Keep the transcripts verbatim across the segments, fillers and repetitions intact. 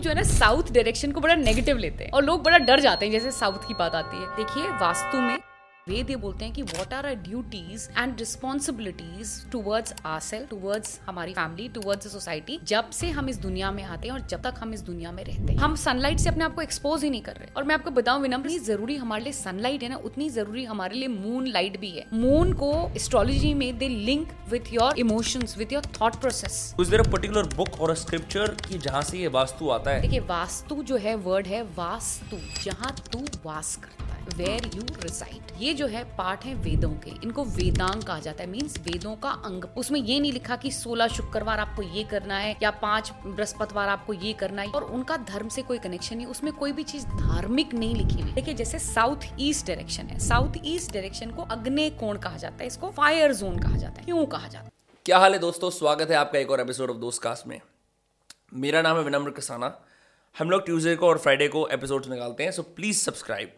जो है ना साउथ डायरेक्शन को बड़ा नेगेटिव लेते हैं और लोग बड़ा डर जाते हैं जैसे साउथ की बात आती है। देखिए वास्तु में वेद ये बोलते हैं कि what are our duties and responsibilities towards ourselves, towards हमारी फैमिली, टुवर्ड्स सोसाइटी। जब से हम इस दुनिया में आते हैं और जब तक हम इस दुनिया में रहते हैं, हम सनलाइट से अपने आप को एक्सपोज ही नहीं कर रहे। और मैं आपको बताऊं विनम्र, जितनी जरूरी हमारे लिए सनलाइट है ना, उतनी जरूरी हमारे लिए मून लाइट भी है। मून को एस्ट्रोलॉजी में they link with your emotions, with your thought process. Is there a particular book or a scripture कि जहां से ये वास्तु आता है? देखिए वास्तु जो है वर्ड है वास्तु, जहां तू वास करता है, वेयर यू रिसाइड। ये जो है पार्ट है वेदों के, इनको वेदांग कहा जाता है, मींस वेदों का अंग। उसमें ये नहीं लिखा कि सोलह शुक्रवार आपको ये करना है या पांच बृहस्पतिवार आपको ये करना है, और उनका धर्म से कोई कनेक्शन नहीं, उसमें कोई भी चीज धार्मिक नहीं लिखी हुई। देखिए जैसे साउथ ईस्ट डायरेक्शन है, साउथ ईस्ट डायरेक्शन को अग्नि कोण कहा जाता है, इसको फायर जोन कहा जाता है। क्यों कहा जाता है? क्या हाल है दोस्तों, स्वागत है आपका एक और एपिसोड ऑफ दोस्त कास्ट में। मेरा नाम है विनम्र कसाना। हम लोग ट्यूसडे को और फ्राइडे को एपिसोड्स निकालते हैं, सो प्लीज सब्सक्राइब।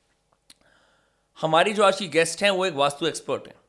हमारी जो आज की गेस्ट हैं वो एक वास्तु एक्सपर्ट हैं।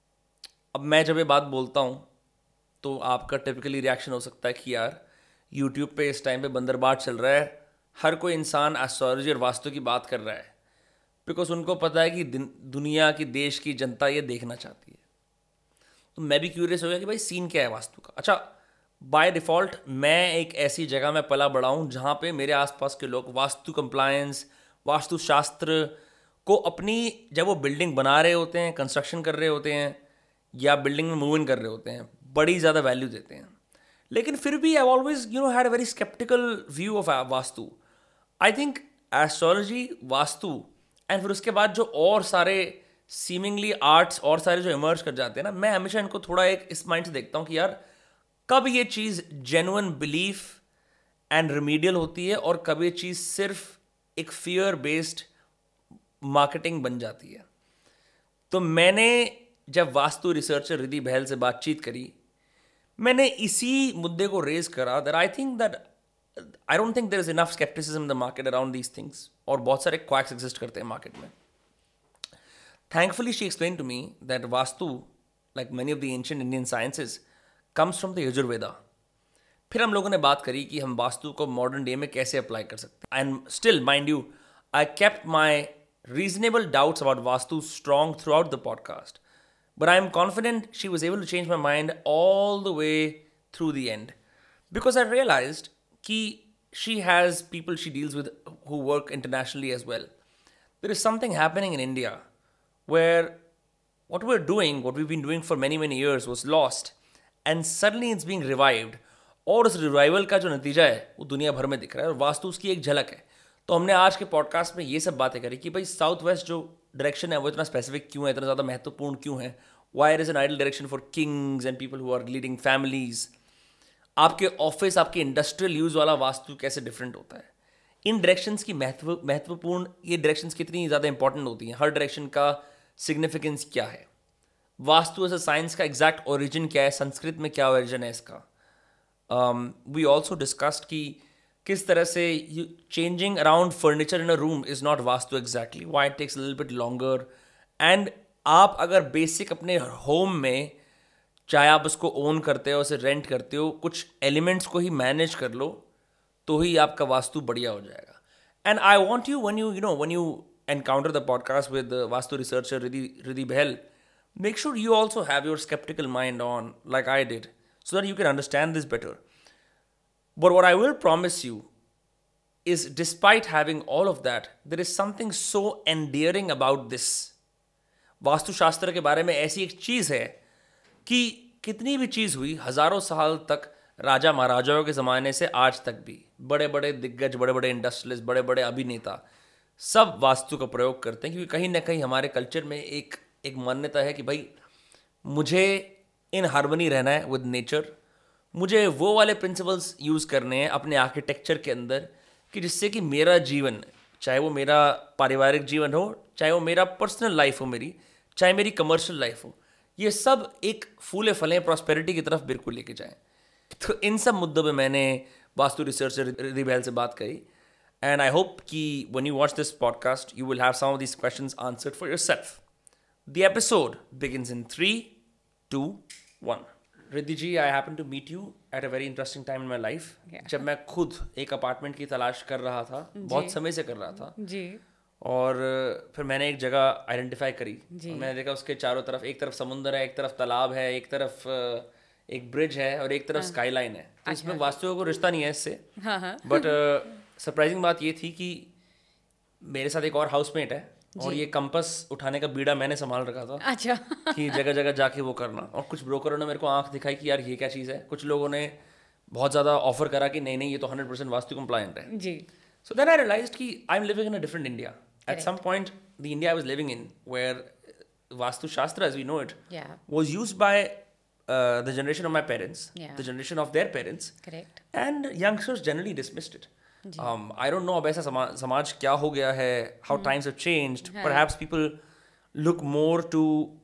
अब मैं जब ये बात बोलता हूँ तो आपका टिपिकली रिएक्शन हो सकता है कि यार यूट्यूब पे इस टाइम पे बंदरबाट चल रहा है, हर कोई इंसान एस्ट्रोलॉजी और वास्तु की बात कर रहा है, बिकॉज उनको पता है कि दुनिया की, देश की जनता ये देखना चाहती है। तो मैं भी क्यूरियस हो गया कि भाई सीन क्या है वास्तु का। अच्छा, बाय डिफ़ॉल्ट मैं एक ऐसी जगह में पला बड़ा हूँ जहाँ पे मेरे आसपास के लोग वास्तु कंप्लायंस, वास्तु शास्त्र को अपनी, जब वो बिल्डिंग बना रहे होते हैं, कंस्ट्रक्शन कर रहे होते हैं या बिल्डिंग में मूव इन कर रहे होते हैं, बड़ी ज़्यादा वैल्यू देते हैं। लेकिन फिर भी I always you know had a very sceptical view of vastu. I think astrology, vastu and फिर उसके बाद जो और सारे सीमिंगली आर्ट्स और सारे जो इमर्ज कर जाते हैं ना, मैं हमेशा इनको थोड़ा एक इस माइंड से देखता हूँ कि यार कब ये चीज़ जेन्युइन बिलीफ एंड रिमीडियल होती है और कब ये चीज़ सिर्फ एक फियर बेस्ड मार्केटिंग बन जाती है। तो मैंने जब वास्तु रिसर्चर रिद्धि बहल से बातचीत करी, मैंने इसी मुद्दे को रेज करा that I think that I don't think there is enough scepticism in the market around these things, और बहुत सारे क्वैक्स एग्जिस्ट करते हैं मार्केट में। Thankfully she explain to me that vastu, like many of the ancient Indian sciences, comes from the Yajurveda. फिर हम लोगों ने बात करी कि हम वास्तु को मॉडर्न डे में कैसे अप्लाई कर सकते हैं। And still mind you, I kept my reasonable doubts about Vastu strong throughout the podcast. But I am confident she was able to change my mind all the way through the end. Because I realized that she has people she deals with who work internationally as well. There is something happening in India where what we're doing, what we've been doing for many, many years was lost. And suddenly it's being revived. और उस revival का जो नतीजा है वो दुनिया भर में दिख रहा है, और वास्तु उसकी एक झलक है। तो हमने आज के पॉडकास्ट में ये सब बातें करी कि भाई साउथ वेस्ट जो डायरेक्शन है वो इतना स्पेसिफिक क्यों है, इतना ज़्यादा महत्वपूर्ण क्यों है, why it is an ideal direction for kings and people who are leading families. आपके ऑफिस, आपके इंडस्ट्रियल यूज़ वाला वास्तु कैसे डिफरेंट होता है, इन डायरेक्शंस की महत्व महत्वपूर्ण ये डायरेक्शंस कितनी ज़्यादा इंपॉर्टेंट होती हैं, हर डायरेक्शन का सिग्निफिकेंस क्या है, वास्तु एज अ साइंस का एग्जैक्ट ओरिजिन क्या है, संस्कृत में क्या ओरिजिन है इसका। वी ऑल्सो डिस्कस्ड कि किस तरह से changing around furniture in a room is not vastu exactly, why it takes little bit longer. And आप अगर बेसिक अपने होम में, चाहे आप उसको ओन करते हो, उसे रेंट करते हो, कुछ एलिमेंट्स को ही मैनेज कर लो तो ही आपका वास्तु बढ़िया हो जाएगा। And I want you, when you you know when you encounter the podcast with vastu researcher Riddhi Riddhi Bahl, make sure you also have your sceptical mind on like I did, so that you can understand this better. But what I will promise you is, despite having all of that, there is something so endearing about this. Vastu shastra के बारे में ऐसी एक चीज़ है कि कितनी भी चीज़ हुई हज़ारों साल तक, राजा महाराजाओं के ज़माने से आज तक भी बड़े बड़े दिग्गज, बड़े बड़े इंडस्ट्रियलिस्ट, बड़े बड़े अभिनेता सब वास्तु का प्रयोग करते हैं, क्योंकि कहीं ना कहीं हमारे कल्चर में एक एक मान्यता है कि भाई मुझे इन हार्मनी रहना है विद नेचर, मुझे वो वाले प्रिंसिपल्स यूज़ करने हैं अपने आर्किटेक्चर के अंदर कि जिससे कि मेरा जीवन, चाहे वो मेरा पारिवारिक जीवन हो, चाहे वो मेरा पर्सनल लाइफ हो, मेरी चाहे मेरी कमर्शियल लाइफ हो, ये सब एक फूले फलें प्रॉस्पेरिटी की तरफ बिल्कुल लेके जाएं। तो इन सब मुद्दों पे मैंने वास्तु रिसर्चर रिद्धि बहल से बात करी, एंड आई होप कि when you watch this podcast you will have some of these questions answered for yourself. The episode begins in three two one. Riddhi ji, I happen to meet you at a very interesting time in my life, जब मैं खुद एक apartment की तलाश कर रहा था, बहुत समय से कर रहा था जी। और फिर मैंने एक जगह आइडेंटिफाई करी और मैंने देखा उसके चारों तरफ, एक तरफ समुंदर है, एक तरफ तालाब है, एक तरफ एक ब्रिज है और एक तरफ स्काई लाइन है। तो इसमें वास्तु को रिश्ता नहीं है इससे, बट सरप्राइजिंग बात ये थी कि मेरे साथ एक और हाउसमेट है और ये कंपस उठाने का बीड़ा मैंने संभाल रखा था। अच्छा। कि जगह जगह जाके वो करना, और कुछ ब्रोकरों ने मेरे को आंख दिखाई कि यार ये क्या चीज़ है, कुछ लोगों ने बहुत ज़्यादा ऑफर करा कि नहीं नहीं ये तो हंड्रेड परसेंट वास्तु कंप्लायंट है जी। सो देन आई रियलाइज्ड कि I am living in a different India at some point. The India I was living in where vastu shastra as we know it was used by the generation of my parents, the generation of their parents, correct, and youngsters generally dismissed it. Um, I don't know अब ऐसा समाज समाज क्या हो गया है, how times have changed. Perhaps people look more to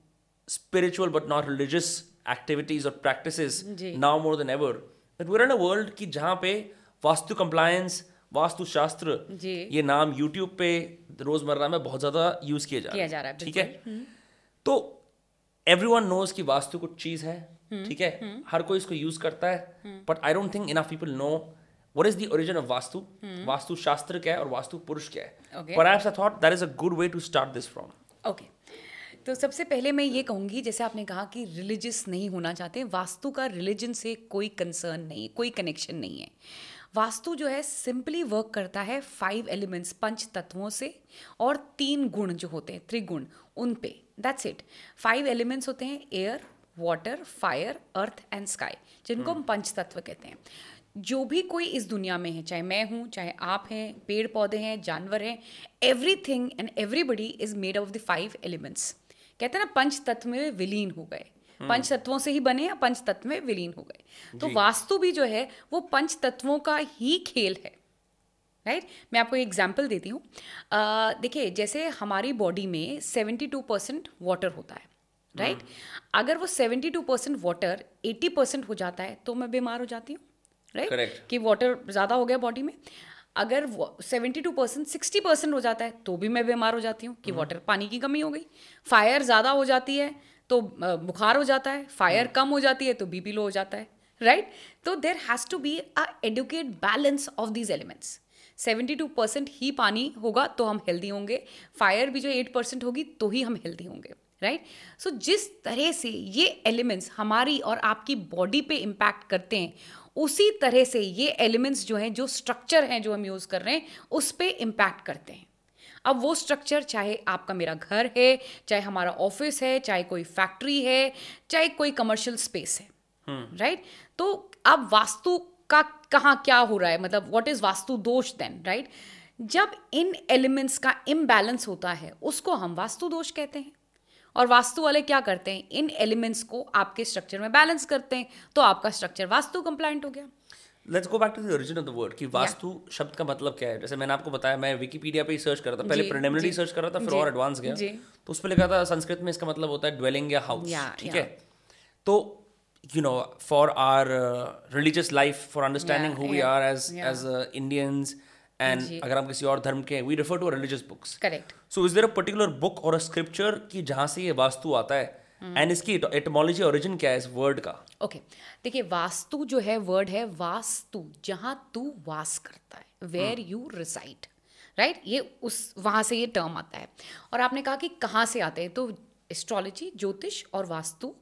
spiritual but not religious activities or practices now more than ever. But we're in a world कि जहाँ पे वास्तु compliance, वास्तु शास्त्र, ये नाम YouTube पे रोजमर्रा में बहुत ज़्यादा यूज किया जा रहा है, ठीक है? तो everyone knows कि वास्तु कुछ चीज़ है, ठीक है? हर कोई इसको यूज करता है, but I don't think enough people know what is the origin of vastu, hmm. vastu shastra क्या है और वास्तु पुरुष क्या है. Okay. Perhaps I thought that is a good way to start this from. Okay. तो सबसे पहले मैं ये कहूँगी, जैसे आपने कहा कि रिलीजियस नहीं होना चाहते, वास्तु का रिलीजन से कोई कंसर्न नहीं, कोई कनेक्शन नहीं है. वास्तु जो है सिंपली वर्क करता है फाइव एलिमेंट्स, पंच तत्वों से, और तीन गुण जो होते हैं त्रिगुण, उन पे. That's it. फाइव एलिमेंट्स होते हैं air, water, fire, earth and sky, जिनको हम पंच तत्व कहते हैं. जो भी कोई इस दुनिया में है, चाहे मैं हूँ, चाहे आप हैं, पेड़ पौधे हैं, जानवर हैं, everything and everybody is made of the five elements. कहते हैं ना पंच तत्व में विलीन हो गए, पंच तत्वों से ही बने या पंच तत्व में विलीन हो गए. तो वास्तु भी जो है वो पंच तत्वों का ही खेल है, राइट right? मैं आपको एक एग्जाम्पल देती हूँ. देखिए, जैसे हमारी बॉडी में सेवेंटी टू परसेंट वाटर होता है, राइट right? अगर वो seventy two percent water eighty percent हो जाता है तो मैं बीमार हो जाती हूँ, राइट right? कि वाटर ज़्यादा हो गया बॉडी में. अगर seventy two percent sixty percent हो जाता है तो भी मैं बीमार हो जाती हूँ कि वाटर, पानी की कमी हो गई. फायर ज़्यादा हो जाती है तो बुखार हो जाता है, फायर कम हो जाती है तो बीपी लो हो जाता है, राइट right? तो there has to be a adequate balance of these elements. Seventy two percent ही पानी होगा तो हम हेल्दी होंगे, फायर भी जो एट परसेंट होगी तो ही हम हेल्दी होंगे, राइट. सो जिस तरह से ये एलिमेंट्स हमारी और आपकी बॉडी पे इम्पैक्ट करते हैं, उसी तरह से ये एलिमेंट्स जो हैं, जो स्ट्रक्चर हैं जो हम यूज़ कर रहे हैं, उस पे इम्पैक्ट करते हैं. अब वो स्ट्रक्चर चाहे आपका मेरा घर है, चाहे हमारा ऑफिस है, चाहे कोई फैक्ट्री है, चाहे कोई कमर्शियल स्पेस है, राइट right? तो अब वास्तु का कहाँ क्या हो रहा है, मतलब व्हाट इज़ वास्तु दोष देन, राइट. जब इन एलिमेंट्स का इम्बैलेंस होता है उसको हम वास्तु दोष कहते हैं. और वास्तु वाले क्या करते हैं, इन एलिमेंट्स को आपके स्ट्रक्चर में बैलेंस करते हैं, तो आपका स्ट्रक्चर वास्तु कंप्लायंट हो गया. Let's go back to the origin of the word कि वास्तु yeah. शब्द का मतलब क्या है. जैसे मैंने आपको बताया, मैं विकिपीडिया पे ही सर्च कर रहा था, पहले प्रिलिमिनरी सर्च कर रहा था, फिर और एडवांस गया, तो उस पर लिखा था संस्कृत में इसका मतलब होता है ड्वेलिंग या हाउस, ठीक है. तो you know, for our religious life, for understanding who we are as as Indians, and अगर हम किसी और धर्म के, we refer to religious books. Correct. So is there a particular book or a scripture कि जहाँ से ये वास्तु आता है, and इसकी etymology origin क्या है इस word का? Okay. देखिए, वास्तु जो है word है वास्तु, जहाँ तू वास करता है, where hmm. you reside, right? ये उस वहाँ से ये टर्म आता है. और आपने कहा कि कहाँ से आते हैं, तो एस्ट्रोलॉजी, ज्योतिष और वास्तु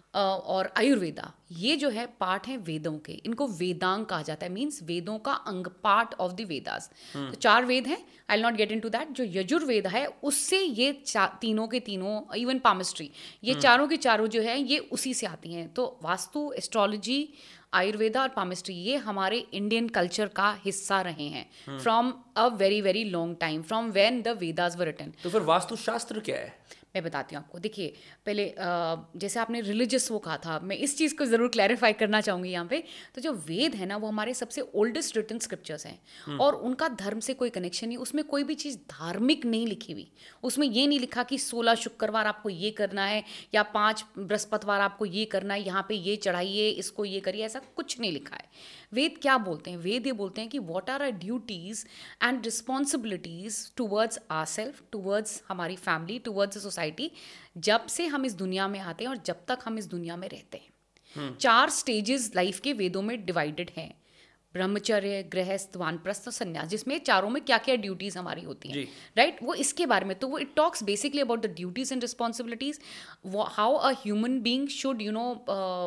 और आयुर्वेदा, ये जो है पार्ट हैं वेदों के. इनको वेदांग कहा जाता है, मीन्स वेदों का अंग, पार्ट ऑफ द वेदास. तो चार वेद हैं, I will not get into that. जो यजुर्वेद है उससे ये तीनों के तीनों, इवन पामिस्ट्री, ये चारों के चारों जो है ये उसी से आती हैं. तो वास्तु, एस्ट्रोलॉजी, आयुर्वेदा और पामिस्ट्री ये हमारे इंडियन कल्चर का हिस्सा रहे हैं from a very very long time, from when the Vedas were written. तो फिर वास्तु शास्त्र क्या है? मैं बताती हूँ आपको. देखिए, पहले जैसे आपने रिलीजियस वो कहा था, मैं इस चीज़ को ज़रूर क्लैरिफाई करना चाहूँगी यहाँ पे. तो जो वेद है ना, वो हमारे सबसे ओल्डेस्ट रिटन स्क्रिप्चर्स हैं, और उनका धर्म से कोई कनेक्शन नहीं. उसमें कोई भी चीज़ धार्मिक नहीं लिखी हुई. उसमें ये नहीं लिखा कि सोलह शुक्रवार आपको ये करना है या पाँच बृहस्पतिवार आपको ये करना है, यहाँ पे ये चढ़ाइए, इसको ये करिए, ऐसा कुछ नहीं लिखा है. वेद क्या बोलते हैं? वेद ये बोलते हैं कि what are our duties and responsibilities towards ourself, towards हमारी फैमिली, टूवर्ड्स सोसाइटी, जब से हम इस दुनिया में आते हैं और जब तक हम इस दुनिया में रहते हैं. चार स्टेजेस लाइफ के वेदों में डिवाइडेड हैं, ब्रह्मचर्य, गृहस्थ, वानप्रस्थ और संन्यास, जिसमें चारों में क्या क्या ड्यूटीज हमारी होती हैं, राइट? वो इसके बारे में, तो वो it talks basically about the duties and responsibilities, how a human being should you know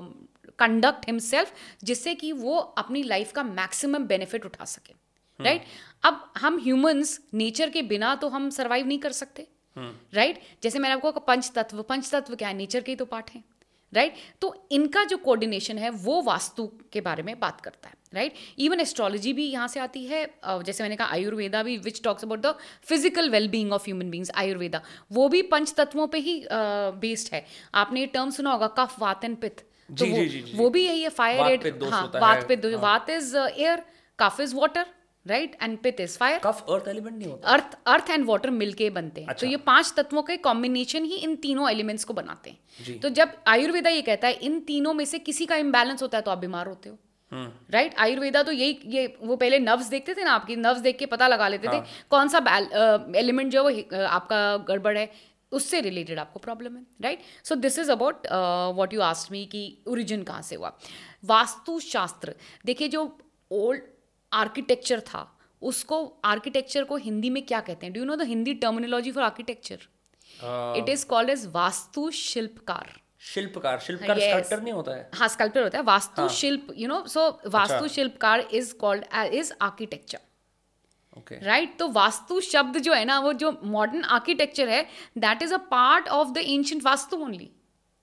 conduct himself, जिससे कि वो अपनी लाइफ का मैक्सिमम बेनिफिट उठा सके, राइट? अब हम ह्यूमंस नेचर के बिना तो हम सर्वाइव नहीं कर सकते, राइट? जैसे मैंने आपको कहा पंच तत्व, पंच तत्व क्या है? नेचर के ही तो पार्ट हैं, राइट? तो इनका जो कोऑर्डिनेशन है वो वास्तु के बारे में बात करता है, राइट? इवन एस्ट्रोलॉजी भी यहाँ से आती है, जैसे मैंने कहा आयुर्वेदा भी, which talks about the physical well being of human beings, Ayurveda वो भी पंच तत्वों पे ही बेस्ड है। आपने ये टर्म सुना होगा, कफ, वात एंड पित्त, तो जी, वो, जी, जी, जी. वो भी यही है, फायर, वात एड, पित्त दोष हाँ, होता वात है, पित्त, हाँ. Vata is air, kapha is water, right, and pitta is fire. Kapha earth element नहीं होता, अर्थ अर्थ एंड वाटर मिलके बनते हैं, अच्छा. तो ये पांच तत्वों के कॉम्बिनेशन ही इन तीनों एलिमेंट्स को बनाते हैं जी. तो जब आयुर्वेदा ये कहता है इन तीनों में से किसी का इम्बैलेंस होता है तो आप बीमार होते हो, राइट? right? आयुर्वेदा तो यही, ये वो पहले नर्व्स देखते थे ना, आपकी नर्व्स देख के पता लगा लेते हाँ. थे कौन सा एलिमेंट जो वो आपका गड़बड़ है, उससे रिलेटेड आपको प्रॉब्लम है, right? So this is about what you asked me कि ओरिजिन कहाँ से हुआ। वास्तुशास्त्र, देखिए जो ओल्ड आर्किटेक्चर था उसको, आर्किटेक्चर को हिंदी में क्या कहते हैं? Do you know the Hindi terminology for architecture? It is called as Vastu shilpkar. Shilpkar, शिल्पकार yes. स्कल्प्टर नहीं होता है? हाँ, स्कल्प्टर होता है, वास्तु शिल्प, you know, so Vastu shilpkar is called is architecture, okay, right? तो वास्तु शब्द जो है ना, वो जो मॉडर्न आर्किटेक्चर है, that is a part of the ancient Vastu only.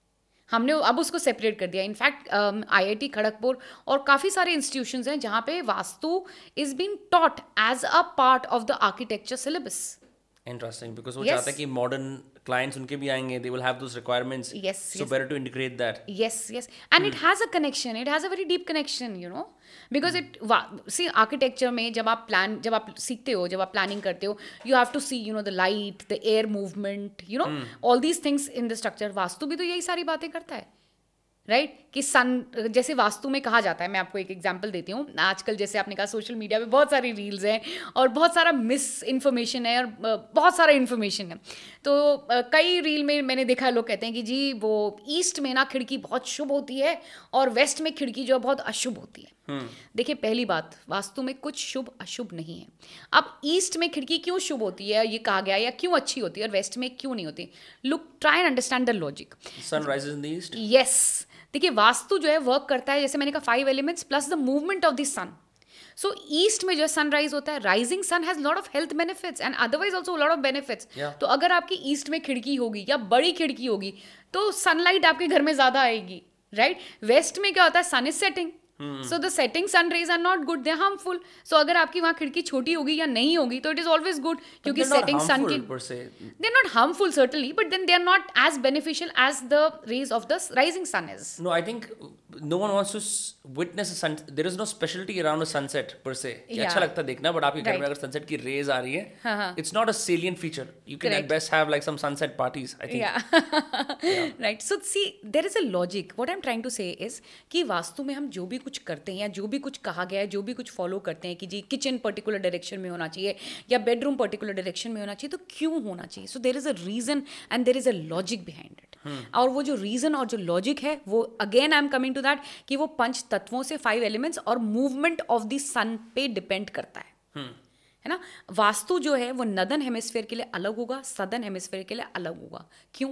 हमने अब उसको सेपरेट कर दिया। इनफैक्ट आईआईटी खड़गपुर और काफ़ी सारे इंस्टीट्यूशंस हैं जहाँ पे Vastu is being taught as a part of the architecture syllabus. Interesting, because वो Yes. चाहता है कि मॉडर्न क्लाइंट्स उनके भी आएंगे, they will have those requirements, Yes, so yes. Better to integrate that. Yes, yes, and it has a connection. It has a very deep connection, you know, because it see architecture में जब आप plan जब आप सीखते हो, जब आप planning करते हो, you have to see, you know, the light, the air movement, you know, all these things in the structure. Vastu भी तो यही सारी बातें करता है, राइट right? कि सन, जैसे वास्तु में कहा जाता है, मैं आपको एक एग्जांपल देती हूँ। आजकल जैसे आपने कहा सोशल मीडिया पे बहुत सारी रील्स हैं और बहुत सारा मिस इन्फॉर्मेशन है और बहुत सारा इन्फॉर्मेशन है, तो कई रील में मैंने देखा लोग कहते हैं कि जी वो ईस्ट में ना खिड़की बहुत शुभ होती है और वेस्ट में खिड़की जो है बहुत अशुभ होती है। hmm. देखिए, पहली बात, वास्तु में कुछ शुभ अशुभ नहीं है। अब ईस्ट में खिड़की क्यों शुभ होती है ये कहा गया, या क्यों अच्छी होती है और वेस्ट में क्यों नहीं होती? Look, try and understand the logic. Sun rises in the east. Yes, देखिए वास्तु जो है वर्क करता है, जैसे मैंने कहा, five elements plus the movement of the sun. So east में जो सनराइज होता है, rising sun has lot of health benefits and otherwise also lot of benefits. तो अगर आपकी ईस्ट में खिड़की होगी या बड़ी खिड़की होगी तो सनलाइट आपके घर में ज्यादा आएगी, राइट? वेस्ट में क्या होता है, sun is setting, so the setting sun rays are not good, they are harmful. So अगर आपकी वहां खिड़की छोटी होगी या नहीं होगी तो इट इज ऑलवेज गुड, क्योंकि सेटिंग सन की, they are not harmful certainly, but then they are not as beneficial as the rays of the rising sun is. No, I think no one wants to witness a sun, there is no specialty around a sunset per se. yeah. अच्छा लगता है देखना, but आपके घर right. में अगर sunset की raise आ रही है, हाँ, it's not a salient feature. You can Correct. at best have like some sunset parties, I think. yeah. yeah. Right. So see, there is a logic. What I'm trying to say is कि वास्तु में हम जो भी कुछ करते हैं या जो भी कुछ कहा गया है, जो भी कुछ फॉलो करते हैं कि जी किचन पर्टिकुलर डायरेक्शन में होना चाहिए या बेडरूम पर्टिकुलर डायरेक्शन में होना चाहिए, तो क्यों होना चाहिए? So there is a reason and there is a logic behind it. और वो जो रीजन और जो लॉजिक है वो, again I am coming to that, कि वो पंच तत्वों से, फाइव एलिमेंट्स और मूवमेंट ऑफ द सन पे डिपेंड करता है, hmm. है ना? वास्तु जो है वो नदन हेमिस्फीयर के लिए अलग होगा, सदर्न हेमिस्फीयर के लिए अलग होगा। क्यों?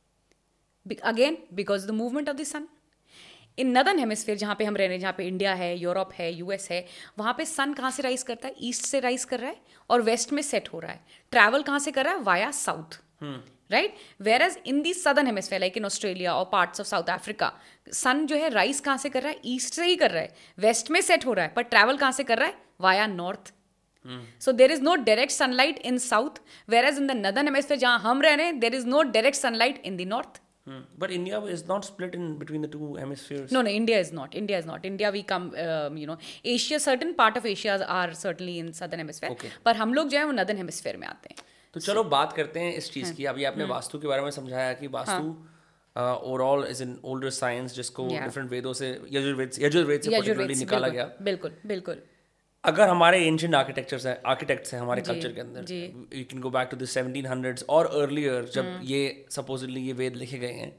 Again because the movement of the sun. In northern hemisphere जहाँ पे हम रह रहे हैं, जहाँ पे इंडिया है, यूरोप है, यूएस है, वहाँ पे सन कहाँ से राइज करता है? ईस्ट से राइज कर रहा है और वेस्ट में सेट हो रहा है। ट्रैवल कहाँ से कर रहा है? Via south, right? Where as in the southern hemisphere like in Australia और parts of South Africa, sun जो है राइज कहाँ से कर रहा है? ईस्ट से ही कर रहा है, वेस्ट में सेट हो रहा है, पर ट्रैवल कहाँ से कर रहा है? Via north. So there is no direct sunlight in south, where as in the northern hemisphere जहाँ हम रह रहे हैं, there is no direct sunlight in the north. Hmm. But India is not split in between the two hemispheres. No, no, India is not. India is not. India we come, um, you know, Asia, certain part of Asia are certainly in southern hemisphere. Okay. पर हम लोग जो है वो northern hemisphere में आते हैं. तो चलो बात करते हैं इस चीज़ की. अभी आपने वास्तु के बारे में समझाया कि Vastu overall is in older science जिसको डिफरेंट वेदों से, यजुर्वेद यजुर्वेद से पर्टिकुलरली निकाला गया. बिल्कुल बिल्कुल. अगर हमारे एंशिएंट आर्किटेक्चर्स हैं, आर्किटेक्ट्स हैं हमारे कल्चर के अंदर, you can go back to the seventeen hundreds और अर्लियर जब ये सपोजिटली ये वेद लिखे गए हैं,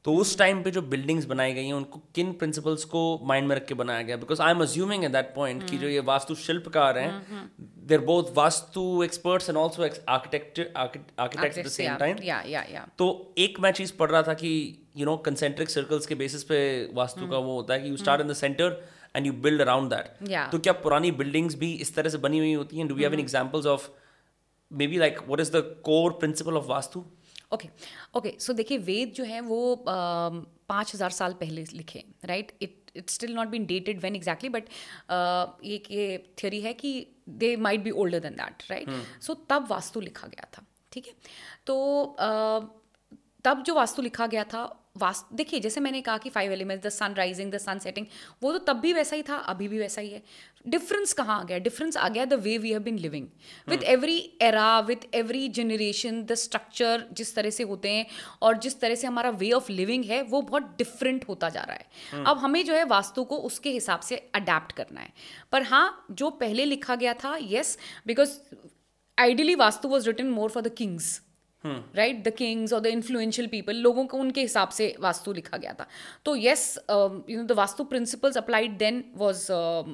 तो उस टाइम पे जो बिल्डिंग्स बनाई गई हैं उनको किन प्रिंसिपल्स को माइंड में रख के बनाया गया? Because I am assuming at that point कि जो ये वास्तु शिल्पकार हैं, they're both Vastu experts and also architect architect at the same time. या या या तो एक मैं चीज पढ़ रहा था कि यू नो कंसेंट्रिक सर्कल्स के बेसिस पे वास्तु का वो होता है कि you start in the centre and you build around that. Yeah. तो क्या पुरानी बिल्डिंग्स भी इस तरह से बनी हुई होती हैं? Do we have any examples of maybe like what is the core principle of Vastu? Okay okay so देखिए, वेद जो है वो पाँच हज़ार साल पहले लिखे, right? It it still not been dated when exactly, but एक ये थियोरी है कि they might be older than that, right? So तब वास्तु लिखा गया था, ठीक है? तो uh, तब जो वास्तु लिखा गया था, वास्तु देखिए जैसे मैंने कहा कि five elements, the sun rising, the sun setting, वो तो तब भी वैसा ही था, अभी भी वैसा ही है। डिफरेंस कहाँ आ गया? डिफरेंस आ गया the way we have been living with every era, with every generation. The structure जिस तरह से होते हैं और जिस तरह से हमारा वे ऑफ लिविंग है वो बहुत डिफरेंट होता जा रहा है। अब हमें जो है वास्तु को उसके हिसाब से अडेप्ट करना है। पर हाँ, जो पहले लिखा गया था, yes, because ideally Vastu was written more for the kings, right? The kings और द इन्फ्लुएंशियल पीपल, लोगों को उनके हिसाब से वास्तु लिखा गया था। तो yes, you know the Vastu principles applied then was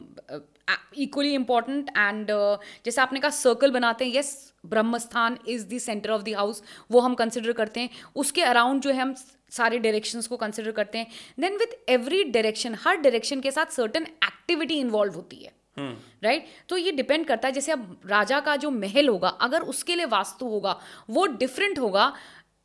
equally important. And जैसे आपने कहा सर्कल बनाते हैं, yes, Brahmasthan is the centre of the house, वो हम कंसिडर करते हैं। उसके अराउंड जो है हम सारे डायरेक्शंस को कंसिडर करते हैं। देन विद एवरी डायरेक्शन, हर डायरेक्शन के साथ सर्टन एक्टिविटी इन्वॉल्व होती है, राइट right? तो ये डिपेंड करता है। जैसे अब राजा का जो महल होगा, अगर उसके लिए वास्तु होगा वो डिफरेंट होगा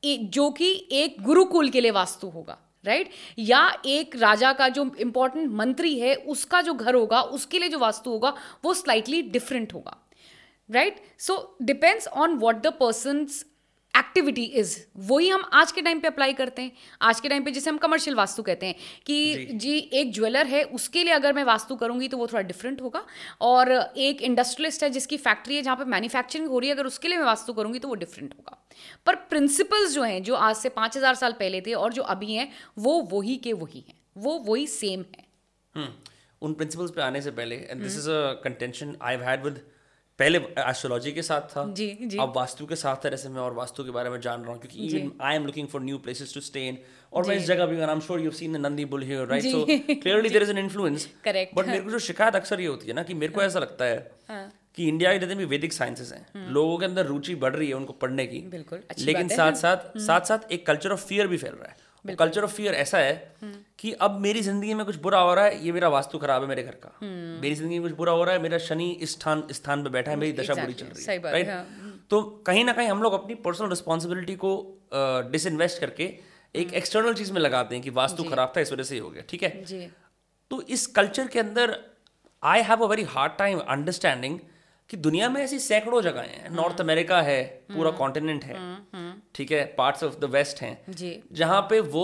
जो कि एक गुरुकुल के लिए वास्तु होगा, राइट right? या एक राजा का जो इंपॉर्टेंट मंत्री है उसका जो घर होगा उसके लिए जो वास्तु होगा वो स्लाइटली डिफरेंट होगा, right? So depends on what the person's activity is. वही हम आज के टाइम पे अप्लाई करते हैं। आज के टाइम पे जिसे हम कमर्शियल वास्तु कहते हैं कि जी, जी एक ज्वेलर है, उसके लिए अगर मैं वास्तु करूंगी तो वो थोड़ा डिफरेंट होगा, और एक इंडस्ट्रियलिस्ट है जिसकी फैक्ट्री है जहाँ पे मैन्युफैक्चरिंग हो रही है, अगर उसके लिए मैं वास्तु करूंगी तो वो डिफरेंट होगा। पर प्रिंसिपल्स जो हैं, जो आज से पाँच हज़ार साल पहले थे और जो अभी हैं, वो वही के वही हैं, वो वही सेम है। hmm. उन प्रिंसिपल्स पे आने से पहले, and this is a contention I have had with, पहले एस्ट्रोलॉजी के साथ था, जी, जी. अब वास्तु के साथ तरह से मैं और वास्तु के बारे में जान रहा हूँ, क्योंकि even I am looking for new places to stay in, और मैं इस जगह भी, I am sure you have seen the Nandi bull here, right? So clearly there is an influence. Correct. But मेरे को जो शिकायत अक्सर ये होती है ना, कि मेरे को ऐसा लगता है कि इंडिया के जितने भी वैदिक साइंसेस हैं, लोगों के अंदर रुचि बढ़ रही है उनको पढ़ने की, बिल्कुल, लेकिन साथ साथ साथ साथ एक कल्चर ऑफ फियर भी फैल रहा है। कल्चर ऑफ फियर ऐसा है कि अब मेरी जिंदगी में कुछ बुरा हो रहा है, ये मेरा वास्तु खराब है मेरे घर का, मेरी जिंदगी में कुछ बुरा हो रहा है, मेरा शनि इस स्थान स्थान पे बैठा है, मेरी दशा बुरी चल रही है, राइट? तो कहीं ना कहीं हम लोग अपनी पर्सनल रिस्पॉन्सिबिलिटी को डिसइन्वेस्ट करके एक एक्सटर्नल चीज में लगाते हैं कि वास्तु खराब था इस वजह से ही हो गया, ठीक है? तो इस कल्चर के अंदर I have a very hard time understanding कि दुनिया में ऐसी सैकड़ों जगह हैं, नॉर्थ अमेरिका है, पूरा कॉन्टिनेंट है, ठीक है, पार्ट्स ऑफ द वेस्ट हैं, जहाँ पे वो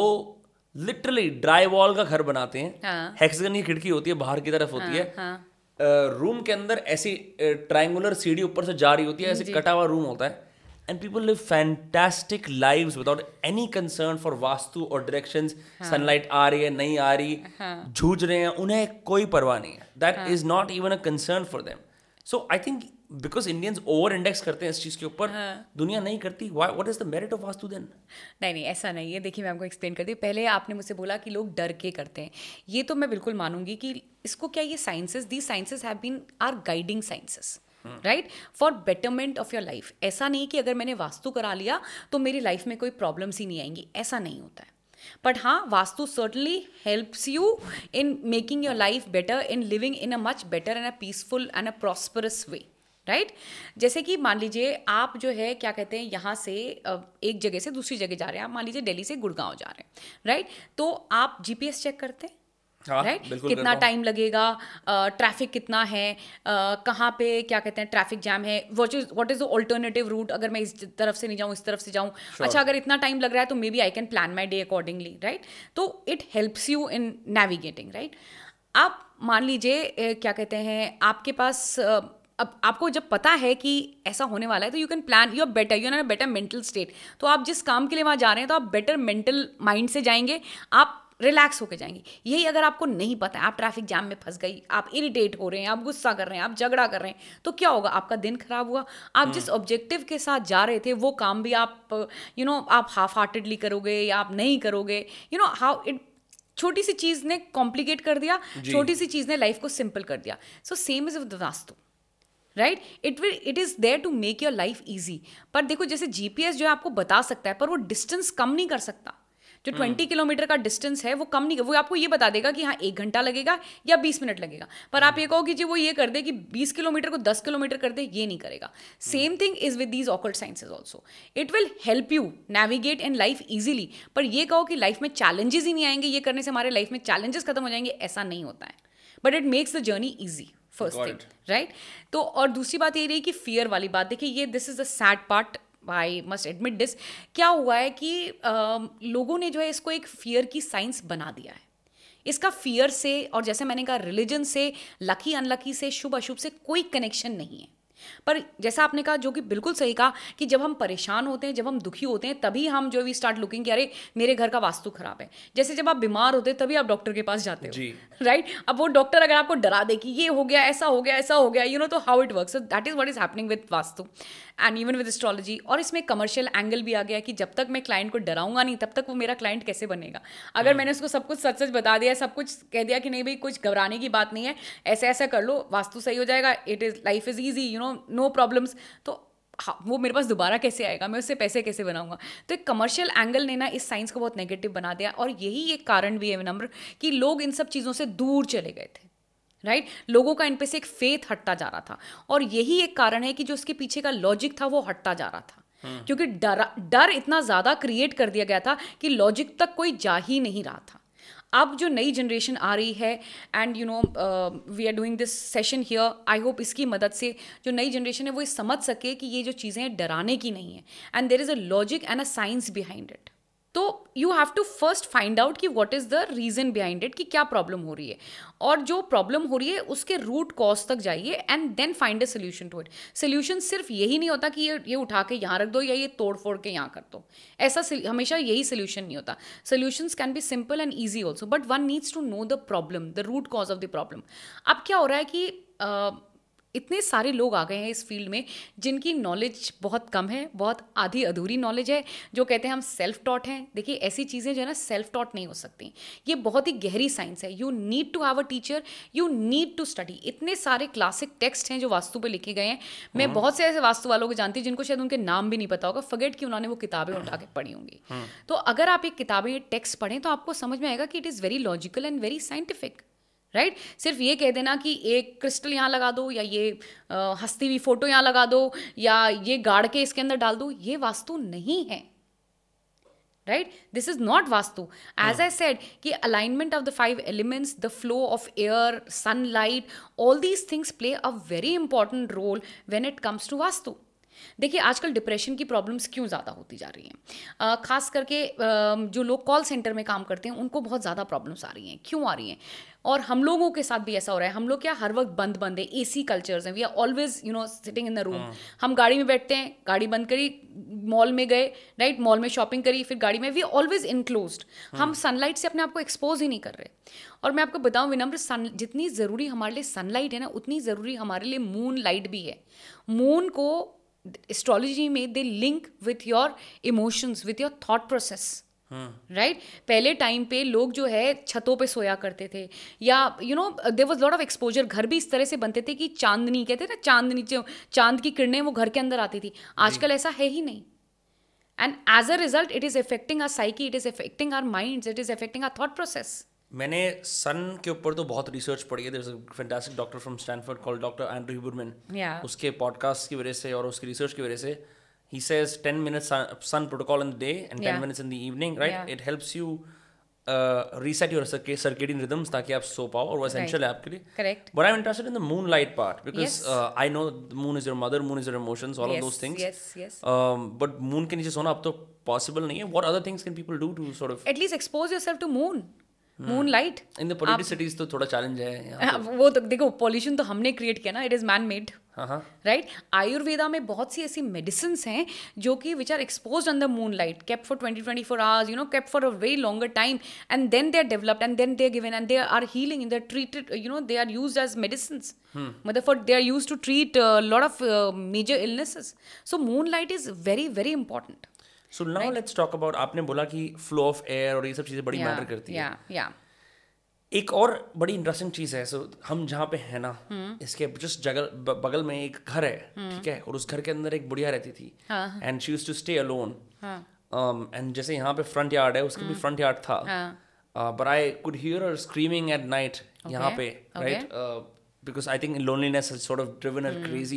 लिटरली ड्राई वॉल का घर बनाते हैं, हाँ. हेक्सागन की खिड़की होती है, बाहर की तरफ होती हाँ, है, हाँ. रूम के अंदर ऐसी ट्रायंगुलर सीढ़ी ऊपर से जा रही होती है, ऐसे कटा हुआ रूम होता है, and people live fantastic lives without any concern for Vastu और डायरेक्शंस, सनलाइट आ रही है नहीं आ रही, जूझ रहे हैं, उन्हें कोई परवाह नहीं है, that is not even a concern for them. So I think because Indians over index करते हैं इस चीज़ के ऊपर, हाँ. दुनिया नहीं करती। What is the merit of Vastu then? नहीं नहीं, ऐसा नहीं है। देखिए मैं आपको एक्सप्लेन करती हूँ। पहले आपने मुझसे बोला कि लोग डर के करते हैं, ये तो मैं बिल्कुल मानूंगी कि इसको क्या, ये sciences, the sciences have been are guiding sciences, right, for betterment of your life. ऐसा नहीं कि अगर मैंने वास्तु करा लिया तो मेरी लाइफ में कोई प्रॉब्लम्स ही नहीं आएंगी, ऐसा नहीं होता है। बट हाँ, Vastu certainly helps you in making your life better, in living in a much better and a peaceful and a prosperous way, right right? जैसे कि मान लीजिए आप जो है क्या कहते हैं, यहाँ से एक जगह से दूसरी जगह जा रहे हैं, आप मान लीजिए दिल्ली से गुड़गांव जा रहे हैं, राइट right? तो आप जीपीएस चेक करते हैं, राइट right? कितना टाइम लगेगा, ट्रैफिक uh, कितना है, uh, कहाँ पे क्या कहते हैं ट्रैफिक जैम है, what is what is the alternative route, अगर मैं इस तरफ से नहीं जाऊँ इस तरफ से जाऊँ, sure. अच्छा अगर इतना टाइम लग रहा है तो maybe I can plan my day accordingly, right? तो it helps you in navigating, right? आप मान लीजिए क्या कहते हैं, आपके पास uh, अब आपको जब पता है कि ऐसा होने वाला है तो you can plan, you are better, you are in a better mental state. तो आप जिस काम के लिए वहाँ जा रहे हैं तो आप बेटर मेंटल माइंड से जाएंगे, आप रिलैक्स होके जाएंगी। यही अगर आपको नहीं पता है, आप ट्रैफिक जाम में फंस गई, आप इरिटेट हो रहे हैं, आप गुस्सा कर रहे हैं, आप झगड़ा कर रहे हैं, तो क्या होगा? आपका दिन खराब हुआ। आप जिस ऑब्जेक्टिव के साथ जा रहे थे वो काम भी आप यू नो आप हाफ हार्टेडली करोगे या आप नहीं करोगे। यू नो हाउ इट, छोटी सी चीज ने कॉम्प्लिकेट कर दिया, छोटी सी चीज ने लाइफ को सिंपल कर दिया। So same is with Vastu, right? It will it is there to make your life easy. पर देखो, जैसे जीपीएस जो है आपको बता सकता है, पर वो डिस्टेंस कम नहीं कर सकता। जो ट्वेंटी किलोमीटर का डिस्टेंस है वो कम नहीं, वो आपको ये बता देगा कि हाँ एक घंटा लगेगा या बीस मिनट लगेगा। पर आप ये कहो कि जी वो ये कर दे कि बीस किलोमीटर को दस किलोमीटर कर दे, ये नहीं करेगा। Same thing is with these occult sciences also. It will help you navigate in life easily. पर ये कहो कि लाइफ में चैलेंजेस ही नहीं आएंगे, ये करने से हमारे लाइफ में चैलेंजेस खत्म हो जाएंगे, ऐसा नहीं होता है। But it makes the journey easy, first thing, right? तो और दूसरी बात ये रही कि फियर वाली बात। देखिए, ये this is the sad part, I must admit this. क्या हुआ है कि uh, लोगों ने जो है इसको एक फियर की साइंस बना दिया है। इसका फियर से, और जैसे मैंने कहा रिलीजन से, लकी अनलकी से, शुभ अशुभ से कोई कनेक्शन नहीं है। पर जैसा आपने कहा, जो कि बिल्कुल सही कहा, कि जब हम परेशान होते हैं, जब हम दुखी होते हैं, तभी हम जो वी स्टार्ट लुकिंग कि अरे मेरे घर का वास्तु खराब है। जैसे जब आप बीमार होते हैं तभी आप डॉक्टर के पास जाते हो, राइट? अब वो डॉक्टर अगर आपको डरा दे कि ये हो गया, ऐसा हो गया, ऐसा हो गया, यू नो, तो how it works, that is what is happening with Vastu and even with astrology. और इसमें कमर्शियल एंगल भी आ गया कि जब तक मैं क्लाइंट को डराऊंगा नहीं, तब तक वो मेरा क्लाइंट कैसे बनेगा? अगर hmm. मैंने उसको सब कुछ सच सच बता दिया, सब कुछ कह दिया कि नहीं भाई कुछ घबराने की बात नहीं है, ऐसे ऐसा कर लो, वास्तु सही हो जाएगा, it is life is easy, you know, no problems, तो हाँ, वो मेरे पास दोबारा कैसे आएगा? मैं उससे पैसे कैसे बनाऊंगा? तो एक कमर्शियल एंगल ने ना इस साइंस को बहुत नेगेटिव बना दिया। और यही एक कारण भी है विनम्र कि लोग इन सब चीज़ों से दूर चले गए थे, राइट right? लोगों का इन पे से एक फेथ हटता जा रहा था। और यही एक कारण है कि जो उसके पीछे का लॉजिक था वो हटता जा रहा था, hmm. क्योंकि डर डर इतना ज़्यादा क्रिएट कर दिया गया था कि लॉजिक तक कोई जा ही नहीं रहा था। अब जो नई जनरेशन आ रही है, and you know we are doing this session here, I hope इसकी मदद से जो नई जनरेशन है वो ये समझ सके कि ये जो चीज़ें डराने की नहीं है, and there is a logic and a science behind it. तो you have to first find out कि what is the reason behind it, कि क्या प्रॉब्लम हो रही है, और जो प्रॉब्लम हो रही है उसके रूट कॉज तक जाइए and then find a solution to it. Solution सिर्फ यही नहीं होता कि ये ये उठा के यहाँ रख दो या ये तोड़ फोड़ के यहाँ कर दो, ऐसा हमेशा यही सोल्यूशन नहीं होता। Solutions can be simple and easy also, but one needs to know the problem, the root cause of the problem. अब क्या हो रहा है कि uh, इतने सारे लोग आ गए हैं इस फील्ड में जिनकी नॉलेज बहुत कम है, बहुत आधी अधूरी नॉलेज है, जो कहते हैं हम सेल्फ टॉट हैं। देखिए, ऐसी चीज़ें जो है ना सेल्फ टॉट नहीं हो सकती, ये बहुत ही गहरी साइंस है। You need to have a teacher, you need to study. इतने सारे क्लासिक टेक्स्ट हैं जो वास्तु पे लिखे गए हैं। मैं बहुत से ऐसे वास्तु वालों को जानती हूँ जिनको शायद उनके नाम भी नहीं पता होगा, फॉरगेट कि उन्होंने वो किताबें उठा के पढ़ी होंगी। तो अगर आप एक किताबें टेक्स्ट पढ़ें तो आपको समझ में आएगा कि it is very logical and very scientific, right right? सिर्फ ये कह देना कि एक क्रिस्टल यहाँ लगा दो, या ये आ, हंसती हुई फोटो यहाँ लगा दो, या ये गाड़ के इसके अंदर डाल दो, ये वास्तु नहीं है, right? This is not Vastu. As I said कि alignment of the five elements, the flow of air, sunlight, all these things play a very important role when it comes to Vastu. देखिए, आजकल डिप्रेशन की प्रॉब्लम्स क्यों ज़्यादा होती जा रही हैं? ख़ास करके जो लोग कॉल सेंटर में काम करते हैं उनको बहुत ज़्यादा प्रॉब्लम्स आ रही हैं। क्यों आ रही हैं? और हम लोगों के साथ भी ऐसा हो रहा है। हम लोग क्या हर वक्त बंद बंद है, एसी कल्चर्स हैं, we are always you know sitting in the room. हम गाड़ी में बैठते हैं, गाड़ी बंद करी, मॉल में गए, राइट, मॉल में शॉपिंग करी, फिर गाड़ी में, वी आर ऑलवेज इनक्लोज्ड। हम सनलाइट से अपने आप को एक्सपोज ही नहीं कर रहे। और मैं आपको बताऊं विनम्र, सन जितनी ज़रूरी हमारे लिए सनलाइट है ना, उतनी ज़रूरी हमारे लिए मून लाइट भी है। मून को एस्ट्रोलॉजी में they link with your emotions, with your thought process, right? पहले टाइम पे लोग जो है छतों पे सोया करते थे, या you know there was lot of exposure. घर भी इस तरह से बनते थे कि चांदनी, कहते हैं ना, चांदनी, चांद की किरणें वो घर के अंदर आती थी। आजकल ऐसा है ही नहीं। And as a result it is affecting our psyche, it is affecting our minds, it is affecting our thought process. मैंने सन के ऊपर तो बहुत रिसर्च पढ़ी है। There is a fantastic doctor from Stanford called doctor Andrew Huberman. उसके podcast की वजह से और उसकी रिसर्च की वजह से he says ten minutes sun, sun protocol in the day and ten yeah. minutes in the evening, right? Yeah. It helps you uh, reset your circadian rhythms ताकि आप सो पाओ, और वो essential right. है आपके लिए. Correct. But I'm interested in the moonlight part because yes. uh, I know the moon is your mother, moon is your emotions, all yes, of those things. Yes, yes. Um, but moon के नीचे सोना अब तो possible नहीं है. What other things can people do to sort of at least expose yourself to moon? Moon light in the polluted cities तो थोड़ा challenge है यहाँ। वो तो देखो, पॉल्यूशन तो हमने क्रिएट किया ना, it is man made, right. Ayurveda में बहुत सी ऐसी मेडिसिन हैं जो कि which are expose on the moon light, kept for twenty twenty four hours, you know, kept for a very longer time, and then they are developed and then they are given and they are healing in, they are treated, you know, they are used as medicine. मतलब for they are used to treat lot of major illnesses. So moon light is very very important. So now let's talk about, आपने बोला कि flow of air और ये सब चीज़ें बड़ी matter करती है. या या एक और बड़ी इंटरेस्टिंग चीज़ है. सो so, हम जहाँ पे है ना, इसके जस्ट जगल बगल में एक घर है, ठीक है, और उस घर के अंदर एक बुढ़िया रहती थी, and she used to stay alone. And जैसे यहाँ पे फ्रंट यार्ड है, उसके भी फ्रंट यार्ड था, but I could hear her screaming at night यहाँ पे, right, because I think loneliness has sort of driven her crazy.